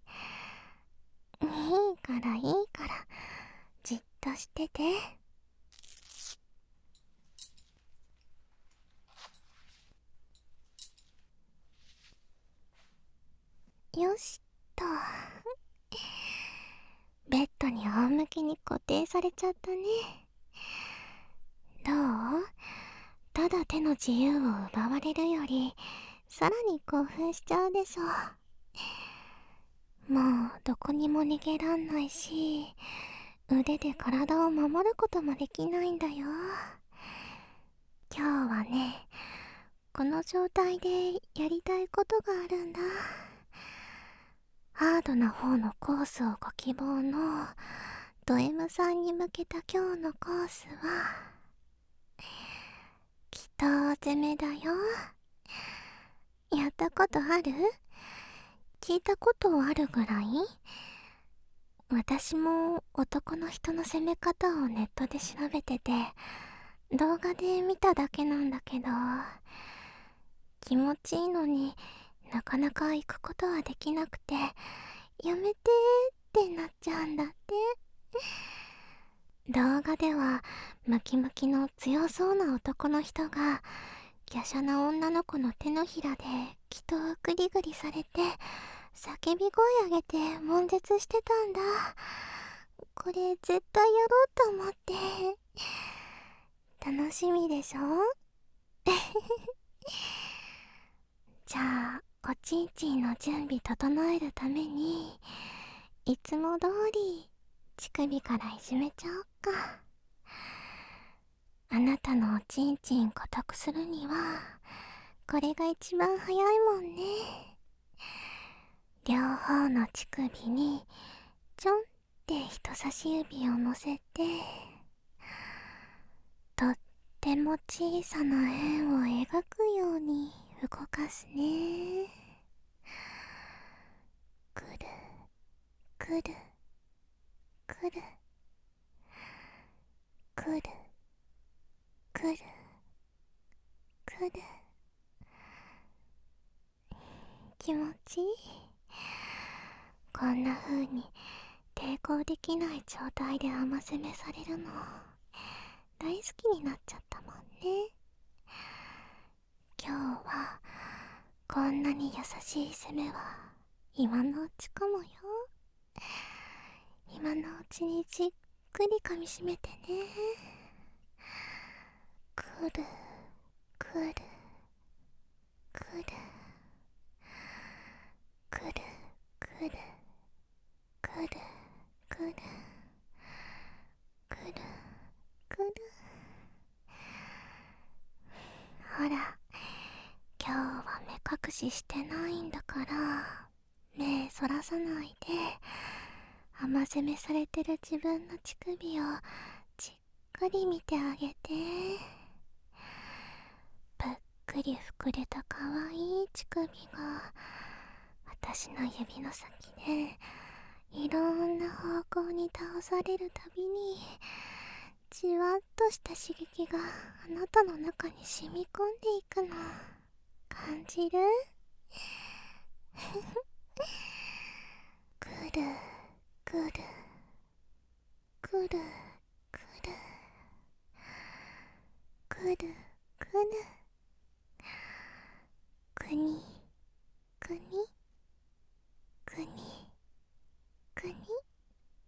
からいいから、じっとしてて。よしと。ベッドに仰向けに固定されちゃったね。どう？ただ手の自由を奪われるより、さらに興奮しちゃうでしょ。もうどこにも逃げらんないし、腕で体を守ることもできないんだよ。今日はね、この状態でやりたいことがあるんだ。ハードな方のコースをご希望のド M さんに向けた今日のコースは、祈祷攻めだよ。やったことある？聞いたことあるぐらい？私も男の人の攻め方をネットで調べてて、動画で見ただけなんだけど、気持ちいいのになかなか行くことはできなくて、やめてってなっちゃうんだって。動画ではムキムキの強そうな男の人が華奢な女の子の手のひらで祈祷をグリグリされて、叫び声上げて悶絶してたんだ。これ絶対やろうと思って。楽しみでしょ？じゃあおちんちんの準備整えるために、いつも通り乳首からいじめちゃおっか。あなたのおちんちん固くするにはこれが一番早いもんね。両方の乳首にちょんって人差し指を乗せて、とっても小さな円を描くように動かすね。くるくるくるくるくるくる。気持ちいい。こんな風に抵抗できない状態で甘攻めされるの大好きになっちゃったもんね。今日はこんなに優しい攻めは今のうちかもよ。今のうちにじっくり噛みしめてね。くるくるくるくるくるくるくるくるくる。ほら、今日は目隠ししてないんだから、目そらさないで甘攻めされてる自分の乳首をじっくり見てあげて。ぷっくり膨れた可愛い乳首が私の指の先でいろんな方向に倒されるたびに、じわっとした刺激があなたの中に染み込んでいくの感じる？くるくるくるくるくるくるくにくにくにくに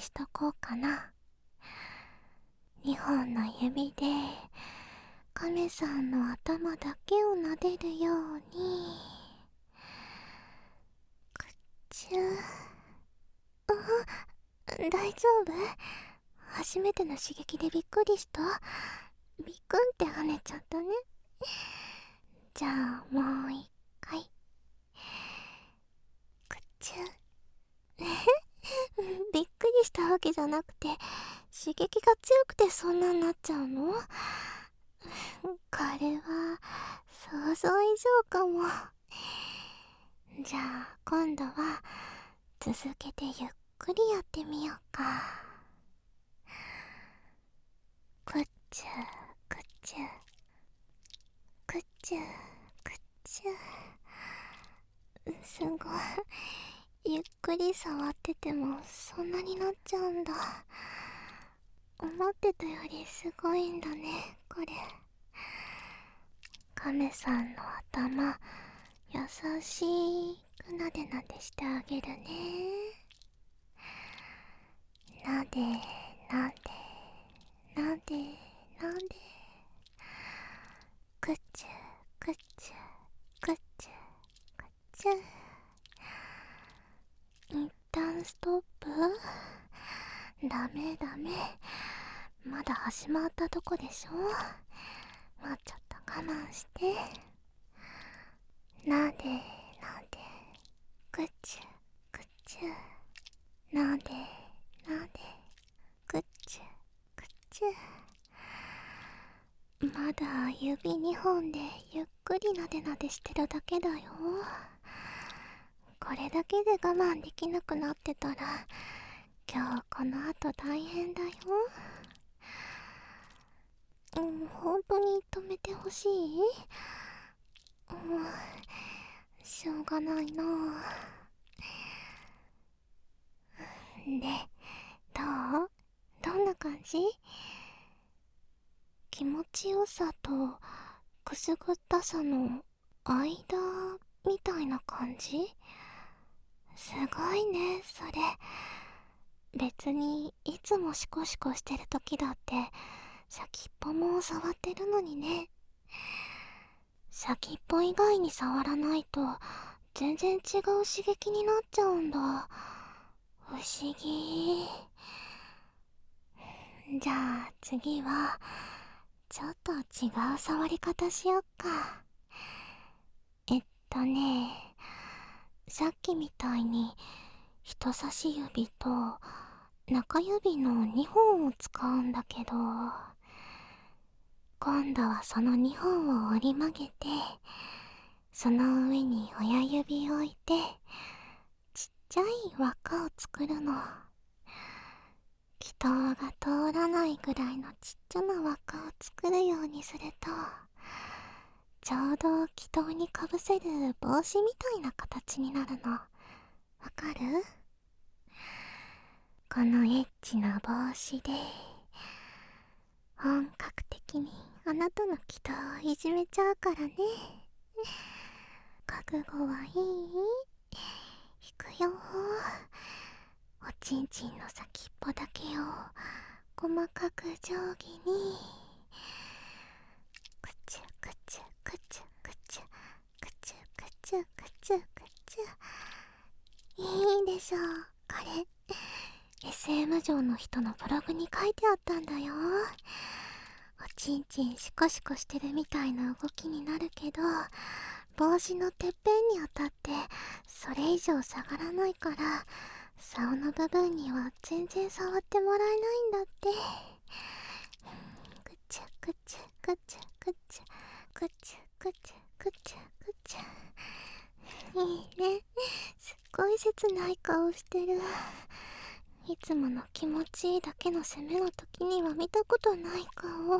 しとこうかな。2本の指で亀さんの頭だけを撫でるように。くっちゅ大丈夫？初めての刺激でびっくりした？ビクンって跳ねちゃったね。じゃあもう一回。くっちゅびっくりしたわけじゃなくて、刺激が強くてそんなになっちゃうの？これは想像以上かも。じゃあ今度は続けてゆっくりやってみようか。くっちゅくっちゅくっちゅくっちゅ。すごい、ゆっくり触っててもそんなになっちゃうんだ。思ってたよりすごいんだね、これ。亀さんの頭優しくなでなでしてあげるね。なでなでなでなで。くっちゅくっちゅくっちゅくっちゅ。一旦ストップ。ダメダメ、まだ始まったとこでしょ。もうちょっと我慢して。なでなで、くっちゅくっちゅ、なでなで、くっちゅくっちゅ。まだ指2本でゆっくりなでなでしてるだけだよ。これだけで我慢できなくなってたら今日この後大変だよ。本当に止めてほしい？しょうがないな。で、どんな感じ？気持ちよさとくすぐったさの間みたいな感じ？すごいね、それ。別にいつもシコシコしてる時だって先っぽも触ってるのにね。先っぽ以外に触らないと全然違う刺激になっちゃうんだ。不思議。じゃあ次はちょっと違う触り方しよっか。ね、さっきみたいに人差し指と中指の2本を使うんだけど、今度はその2本を折り曲げて、その上に親指を置いてちっちゃい輪っかを作るの。気筒が通らないぐらいのちっちゃな輪っかを作るようにすると、ちょうど気筒にかぶせる帽子みたいな形になるの。わかる？このエッチな帽子で本格的にあなたの気筒をいじめちゃうからね。覚悟はいい？いくよ。おちんちんの先っぽだけを細かく定規にくちゅくちゅくちゅくちゅくちゅくちゅくちゅくちゅ。いいでしょ、これ SM 上の人のブログに書いてあったんだよ。おちんちんシコシコしてるみたいな動きになるけど、帽子のてっぺんに当たってそれ以上下がらないから、竿の部分には全然触ってもらえないんだって。くちゅくちゅくちゅくちゅくちゅくちゅくちゅくちゅ。いいね、すっごい切ない顔してる。いつもの気持ちいいだけの攻めの時には見たことない顔。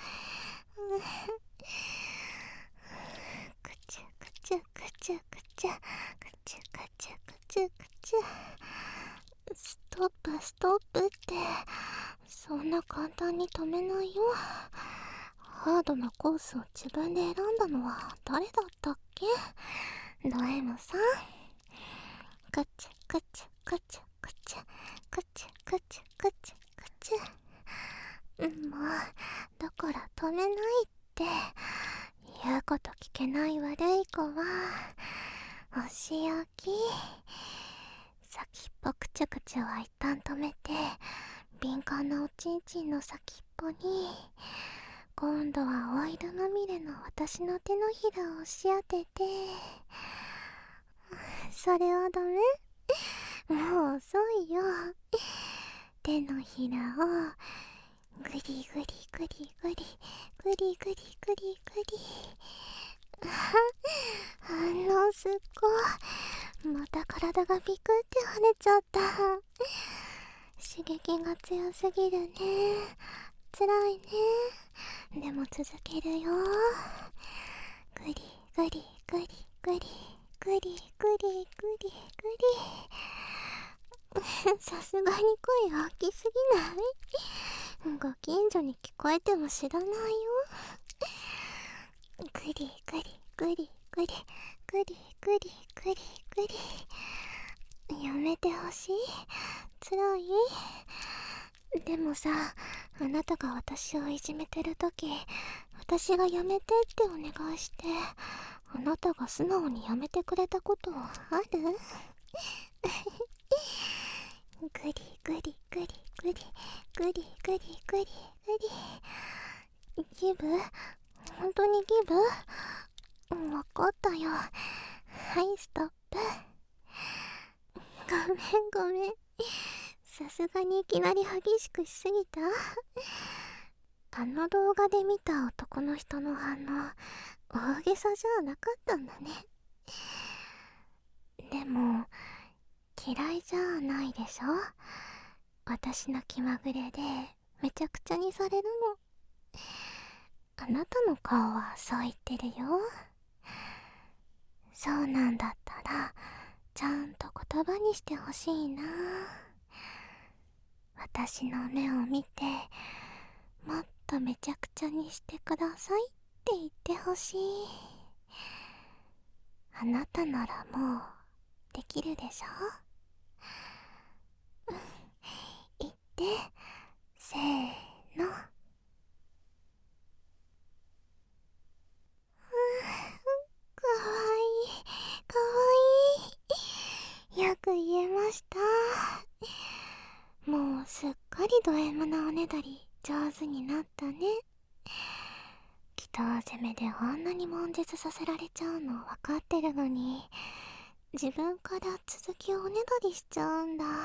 くちゅくちゅくちゅくちゅくちゅくちゅくちゅくちゅ。ストップストップって、そんな簡単に止めないよ。ハードなコースを自分で選んだのは誰だったっけ？ド M さん。くちゅくちゅくちゅくちゅくちゅくくちゅくちゅくちゅ。もうだから止めないって。言うこと聞けない悪い子はお仕置き。先っぽくちゅくちゅは一旦止めて、敏感なおちんちんの先っぽに今度はオイルまみれの私の手のひらを押し当てて。それはダメ？もう遅いよ。手のひらをグリグリグリグリグリグリグリグリグリ。反応すっご。また体がビクって跳ねちゃった。刺激が強すぎるね。辛いね。でも続けるよ。グリグリグリグリグリグリグリグリ。さすがに声大きすぎない？ご近所に聞こえても知らないよ。グリグリグリグリグリグリグリグリ。やめてほしい？つらい？でもさ、あなたが私をいじめてるとき、私がやめてってお願いして、あなたが素直にやめてくれたことある？グリグリグリグリグリグリグリグリ。ギブ？本当にギブ？わかったよ。はい、ストップ。ごめん。さすがにいきなり激しくしすぎた？あの動画で見た男の人の反応、大げさじゃなかったんだね。でも嫌いじゃないでしょ？私の気まぐれでめちゃくちゃにされるの。あなたの顔はそう言ってるよ。そうなんだったらちゃんと言葉にしてほしいな。私の目を見て、もっとめちゃくちゃにしてくださいって言ってほしい。あなたならもうできるでしょ？言って、せーの。かわいい、かわいい。よく言えました。もうすっかりド M なおねだり上手になったね。祈祷攻めであんなに悶絶させられちゃうの分かってるのに、自分から続きおねだりしちゃうんだ。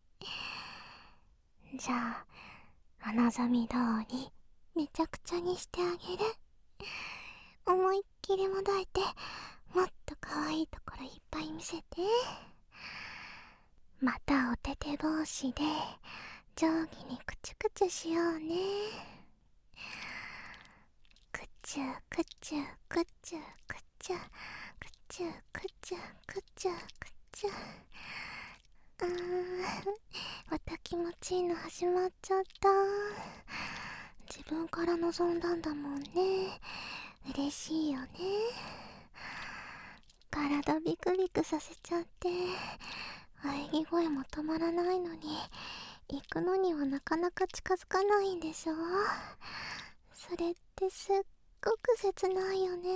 じゃあ、お望み通りめちゃくちゃにしてあげる。思いっきりもだえて、もっと可愛いところいっぱい見せて。またおてて帽子で定規にくちゅくちゅしようね。くちゅくちゅくちゅくちゅくちゅくちゅくちゅくちゅ。また気持ちいいの始まっちゃった。自分から望んだんだもんね。嬉しいよね。体ビクビクさせちゃって、喘ぎ声も止まらないのに、行くのにはなかなか近づかないんでしょ？それってすっごく切ないよね。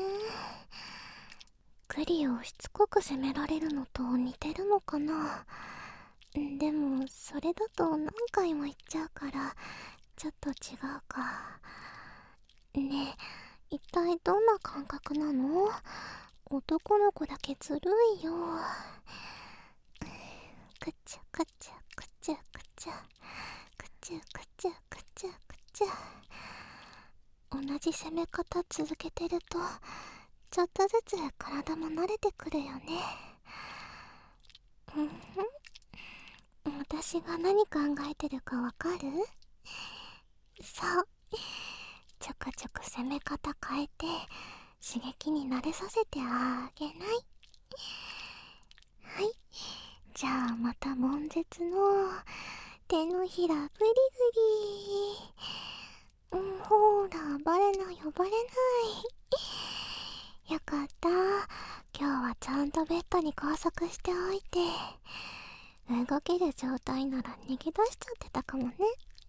クリをしつこく責められるのと似てるのかな。でもそれだと何回も言っちゃうからちょっと違うか。ねえ、一体どんな感覚なの？男の子だけずるいよ。くちゅくちゅくちゅくちゅくちゅくちゅくちゅくちゅ。同じ攻め方続けてるとちょっとずつ体も慣れてくるよね。私が何考えてるかわかる？そう、ちょこちょこ攻め方変えて刺激に慣れさせてあげない。はい、じゃあまた悶絶の手のひらグリグリ。ほーら、バレないよバレない。よかった、今日はちゃんとベッドに拘束しておいて。 動ける状態なら逃げ出しちゃってたかもね。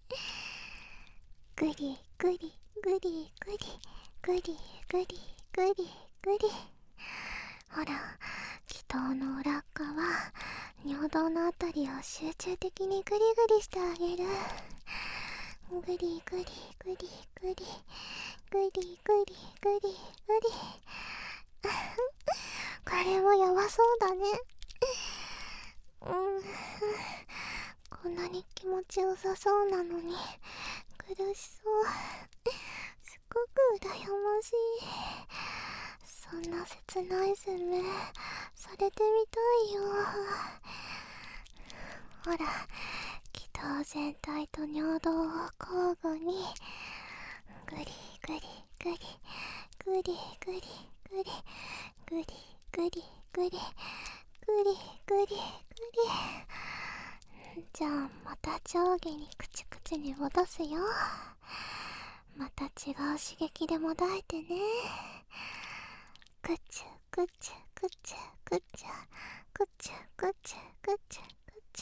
グリグリグリグリグリグリグリグリ。ほら、気筒の裏側、尿道のあたりを集中的にグリグリしてあげる。グリグリグリグリグリグリグリグリ。これもやばそうだね。こんなに気持ちよさそうなのに苦しそう。すごく羨ましい。そんな切ない攻めされてみたいよ。ほら、気筒全体と尿道を交互にグリグリグリグリグリグリグリグリグリグリグリグリ。じゃあまた上下にクチクチに戻すよ。また違う刺激でもだえてね。クチュクチュクチュクチュクチュクチュクチュクチュ。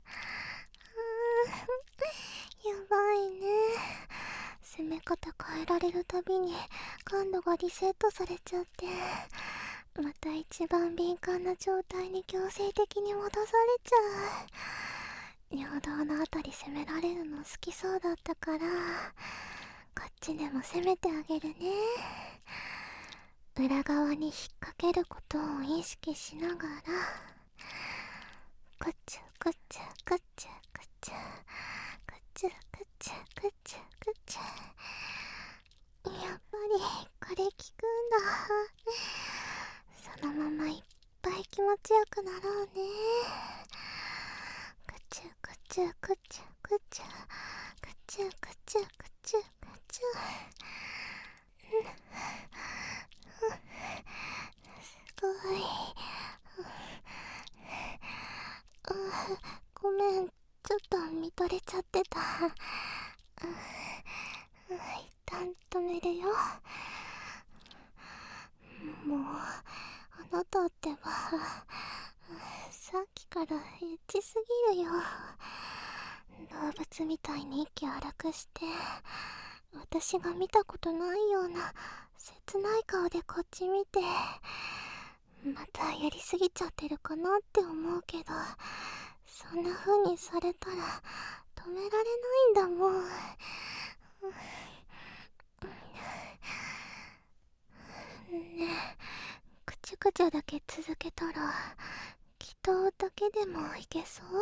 やばいね。攻め方変えられるたびに感度がリセットされちゃって、また一番敏感な状態に強制的に戻されちゃう。尿道のあたり攻められるの好きそうだったから、こっちでも攻めてあげるね。裏側に引っ掛けることを意識しながら、クチュクチュクチュクチュクチュクチュクチュクチュ。やっぱりこれ効くんだ。そのままいっぱい気持ちよくなろうね。クチュクチュクチュクチュクチュクチュクチュクチュ。すごい。ごめん、ちょっと見とれちゃってた。一旦止めるよ。もうあなたってばさっきからエッチすぎるよ。動物みたいに息荒くして、私が見たことないような切ない顔でこっち見て、またやりすぎちゃってるかなって思うけど、そんな風にされたら止められないんだもん。ねえ、くちゅくちゅだけ続けたら気筒だけでもいけそう？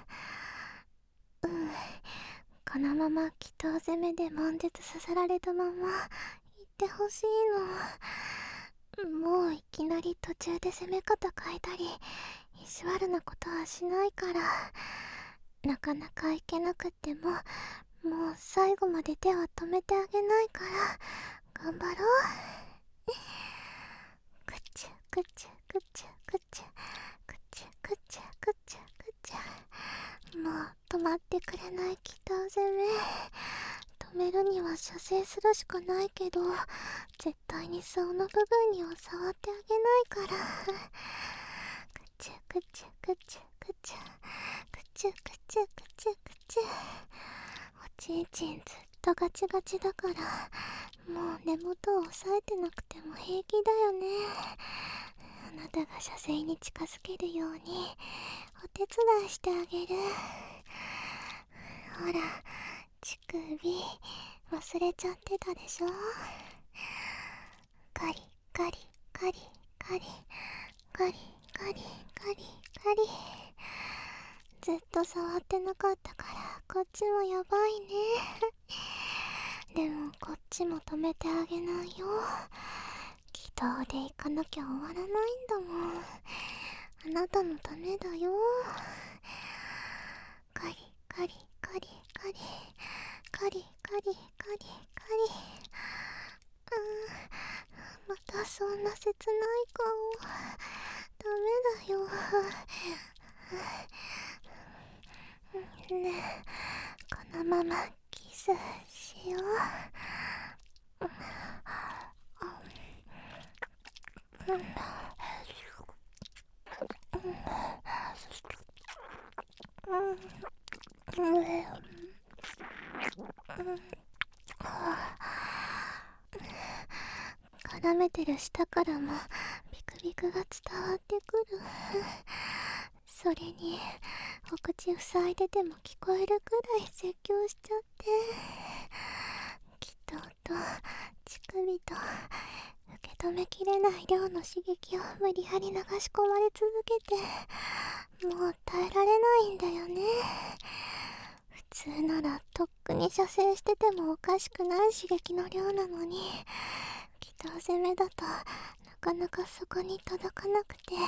このまま気筒攻めで悶絶させられたまま行ってほしいの。もういきなり途中で攻め方変えたり意地悪なことはしないから。なかなかいけなくっても、もう最後まで手は止めてあげないから頑張ろう。クチュクチュクチュクチュクチュクチュクチュクチュ。もう止まってくれない気筒攻め、止めるには射精するしかないけど、絶対に竿の部分には触ってあげないから。クチュクチュクチュクチュクチュクチュクチュクチュ。おちんちんずっとガチガチだから、もう根元を押さえてなくても平気だよね。あなたが射精に近づけるようにお手伝いしてあげる。ほら、乳首忘れちゃってたでしょ。カリカリカリカリカリカリカリカリ。ずっと触ってなかったからこっちもやばいね。でもこっちも止めてあげないよ。気筒で行かなきゃ終わらないんだもん。あなたのためだよ。カリカリカリカリカリカリカリカリ。またそんな切ない顔。ダメだよ。ねえ、このままキスしよう。 絡めてる舌からもビクビクが伝わってくる。それにお口塞いでても聞こえるくらい絶叫しちゃって、気筒と乳首と受け止めきれない量の刺激を無理やり流し込まれ続けて、もう耐えられないんだよね。普通ならとっくに射精しててもおかしくない刺激の量なのに、気筒攻めだとなかなかそこに届かなくて、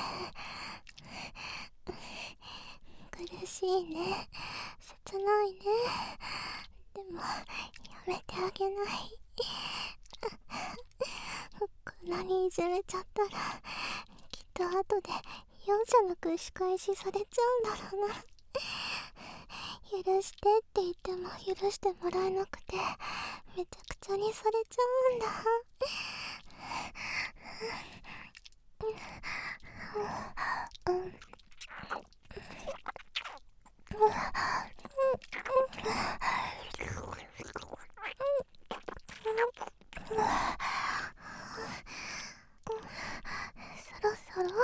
苦しいね、切ないね。でもやめてあげない。こんなにいじめちゃったらきっと後で容赦なく仕返しされちゃうんだろうな。許してって言っても許してもらえなくて、めちゃくちゃにされちゃうんだ。そろそろ、いい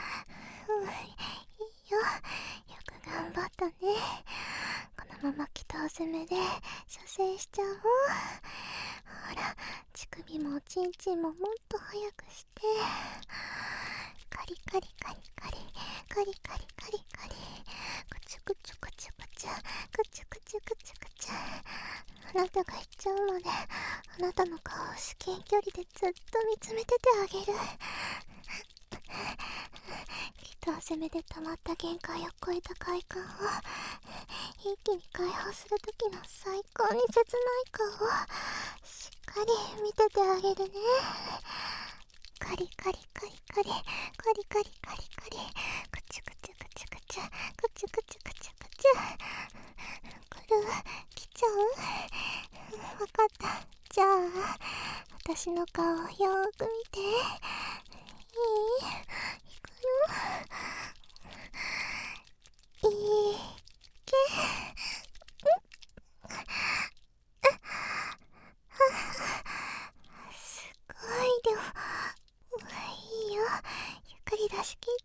よ、よく頑張ったね。このまま気筒攻めで射精しちゃおう。ほら、乳首もおちんちんももっと早くして。カリカリカリカリカリカリカリカリ、クチュクチュクチュクチュクチュクチュクチュクチュ。あなたが行っちゃうまであなたの顔を至近距離でずっと見つめててあげる。気筒攻めで溜まった限界を超えた快感を一気に解放する時の最高に切ない顔をしっかり見ててあげるね。カリカリカリカリカリカリカリカリ、クチュクチュクチュクチュクチュクチュクチュクチュ。これ来ちゃう？わかった。じゃあ私の顔をよーく見て。いい？いくよ。いいけ。すごい量。いいよ、ゆっくり出し切って。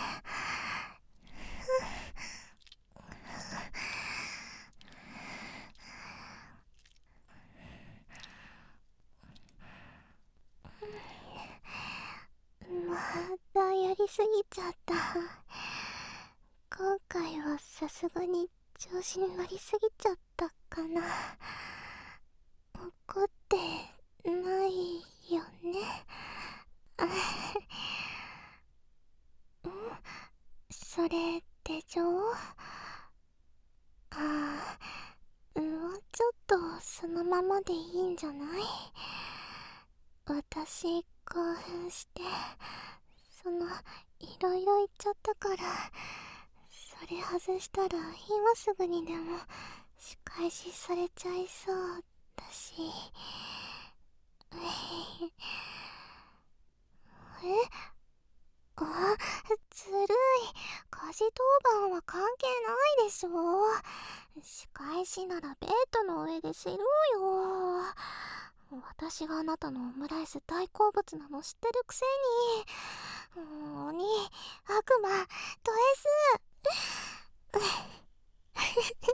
またやりすぎちゃった。今回はさすがに調子に乗りすぎちゃったかな。怒ってないよね。それ手錠？もうちょっとそのままでいいんじゃない？私興奮していろいろ言っちゃったから、それ外したら今すぐにでも仕返しされちゃいそうだし。ずるい。家事当番は関係ないでしょ。仕返しならベッドの上でしろよ。私があなたのオムライス大好物なの知ってるくせに。鬼、悪魔、ド S。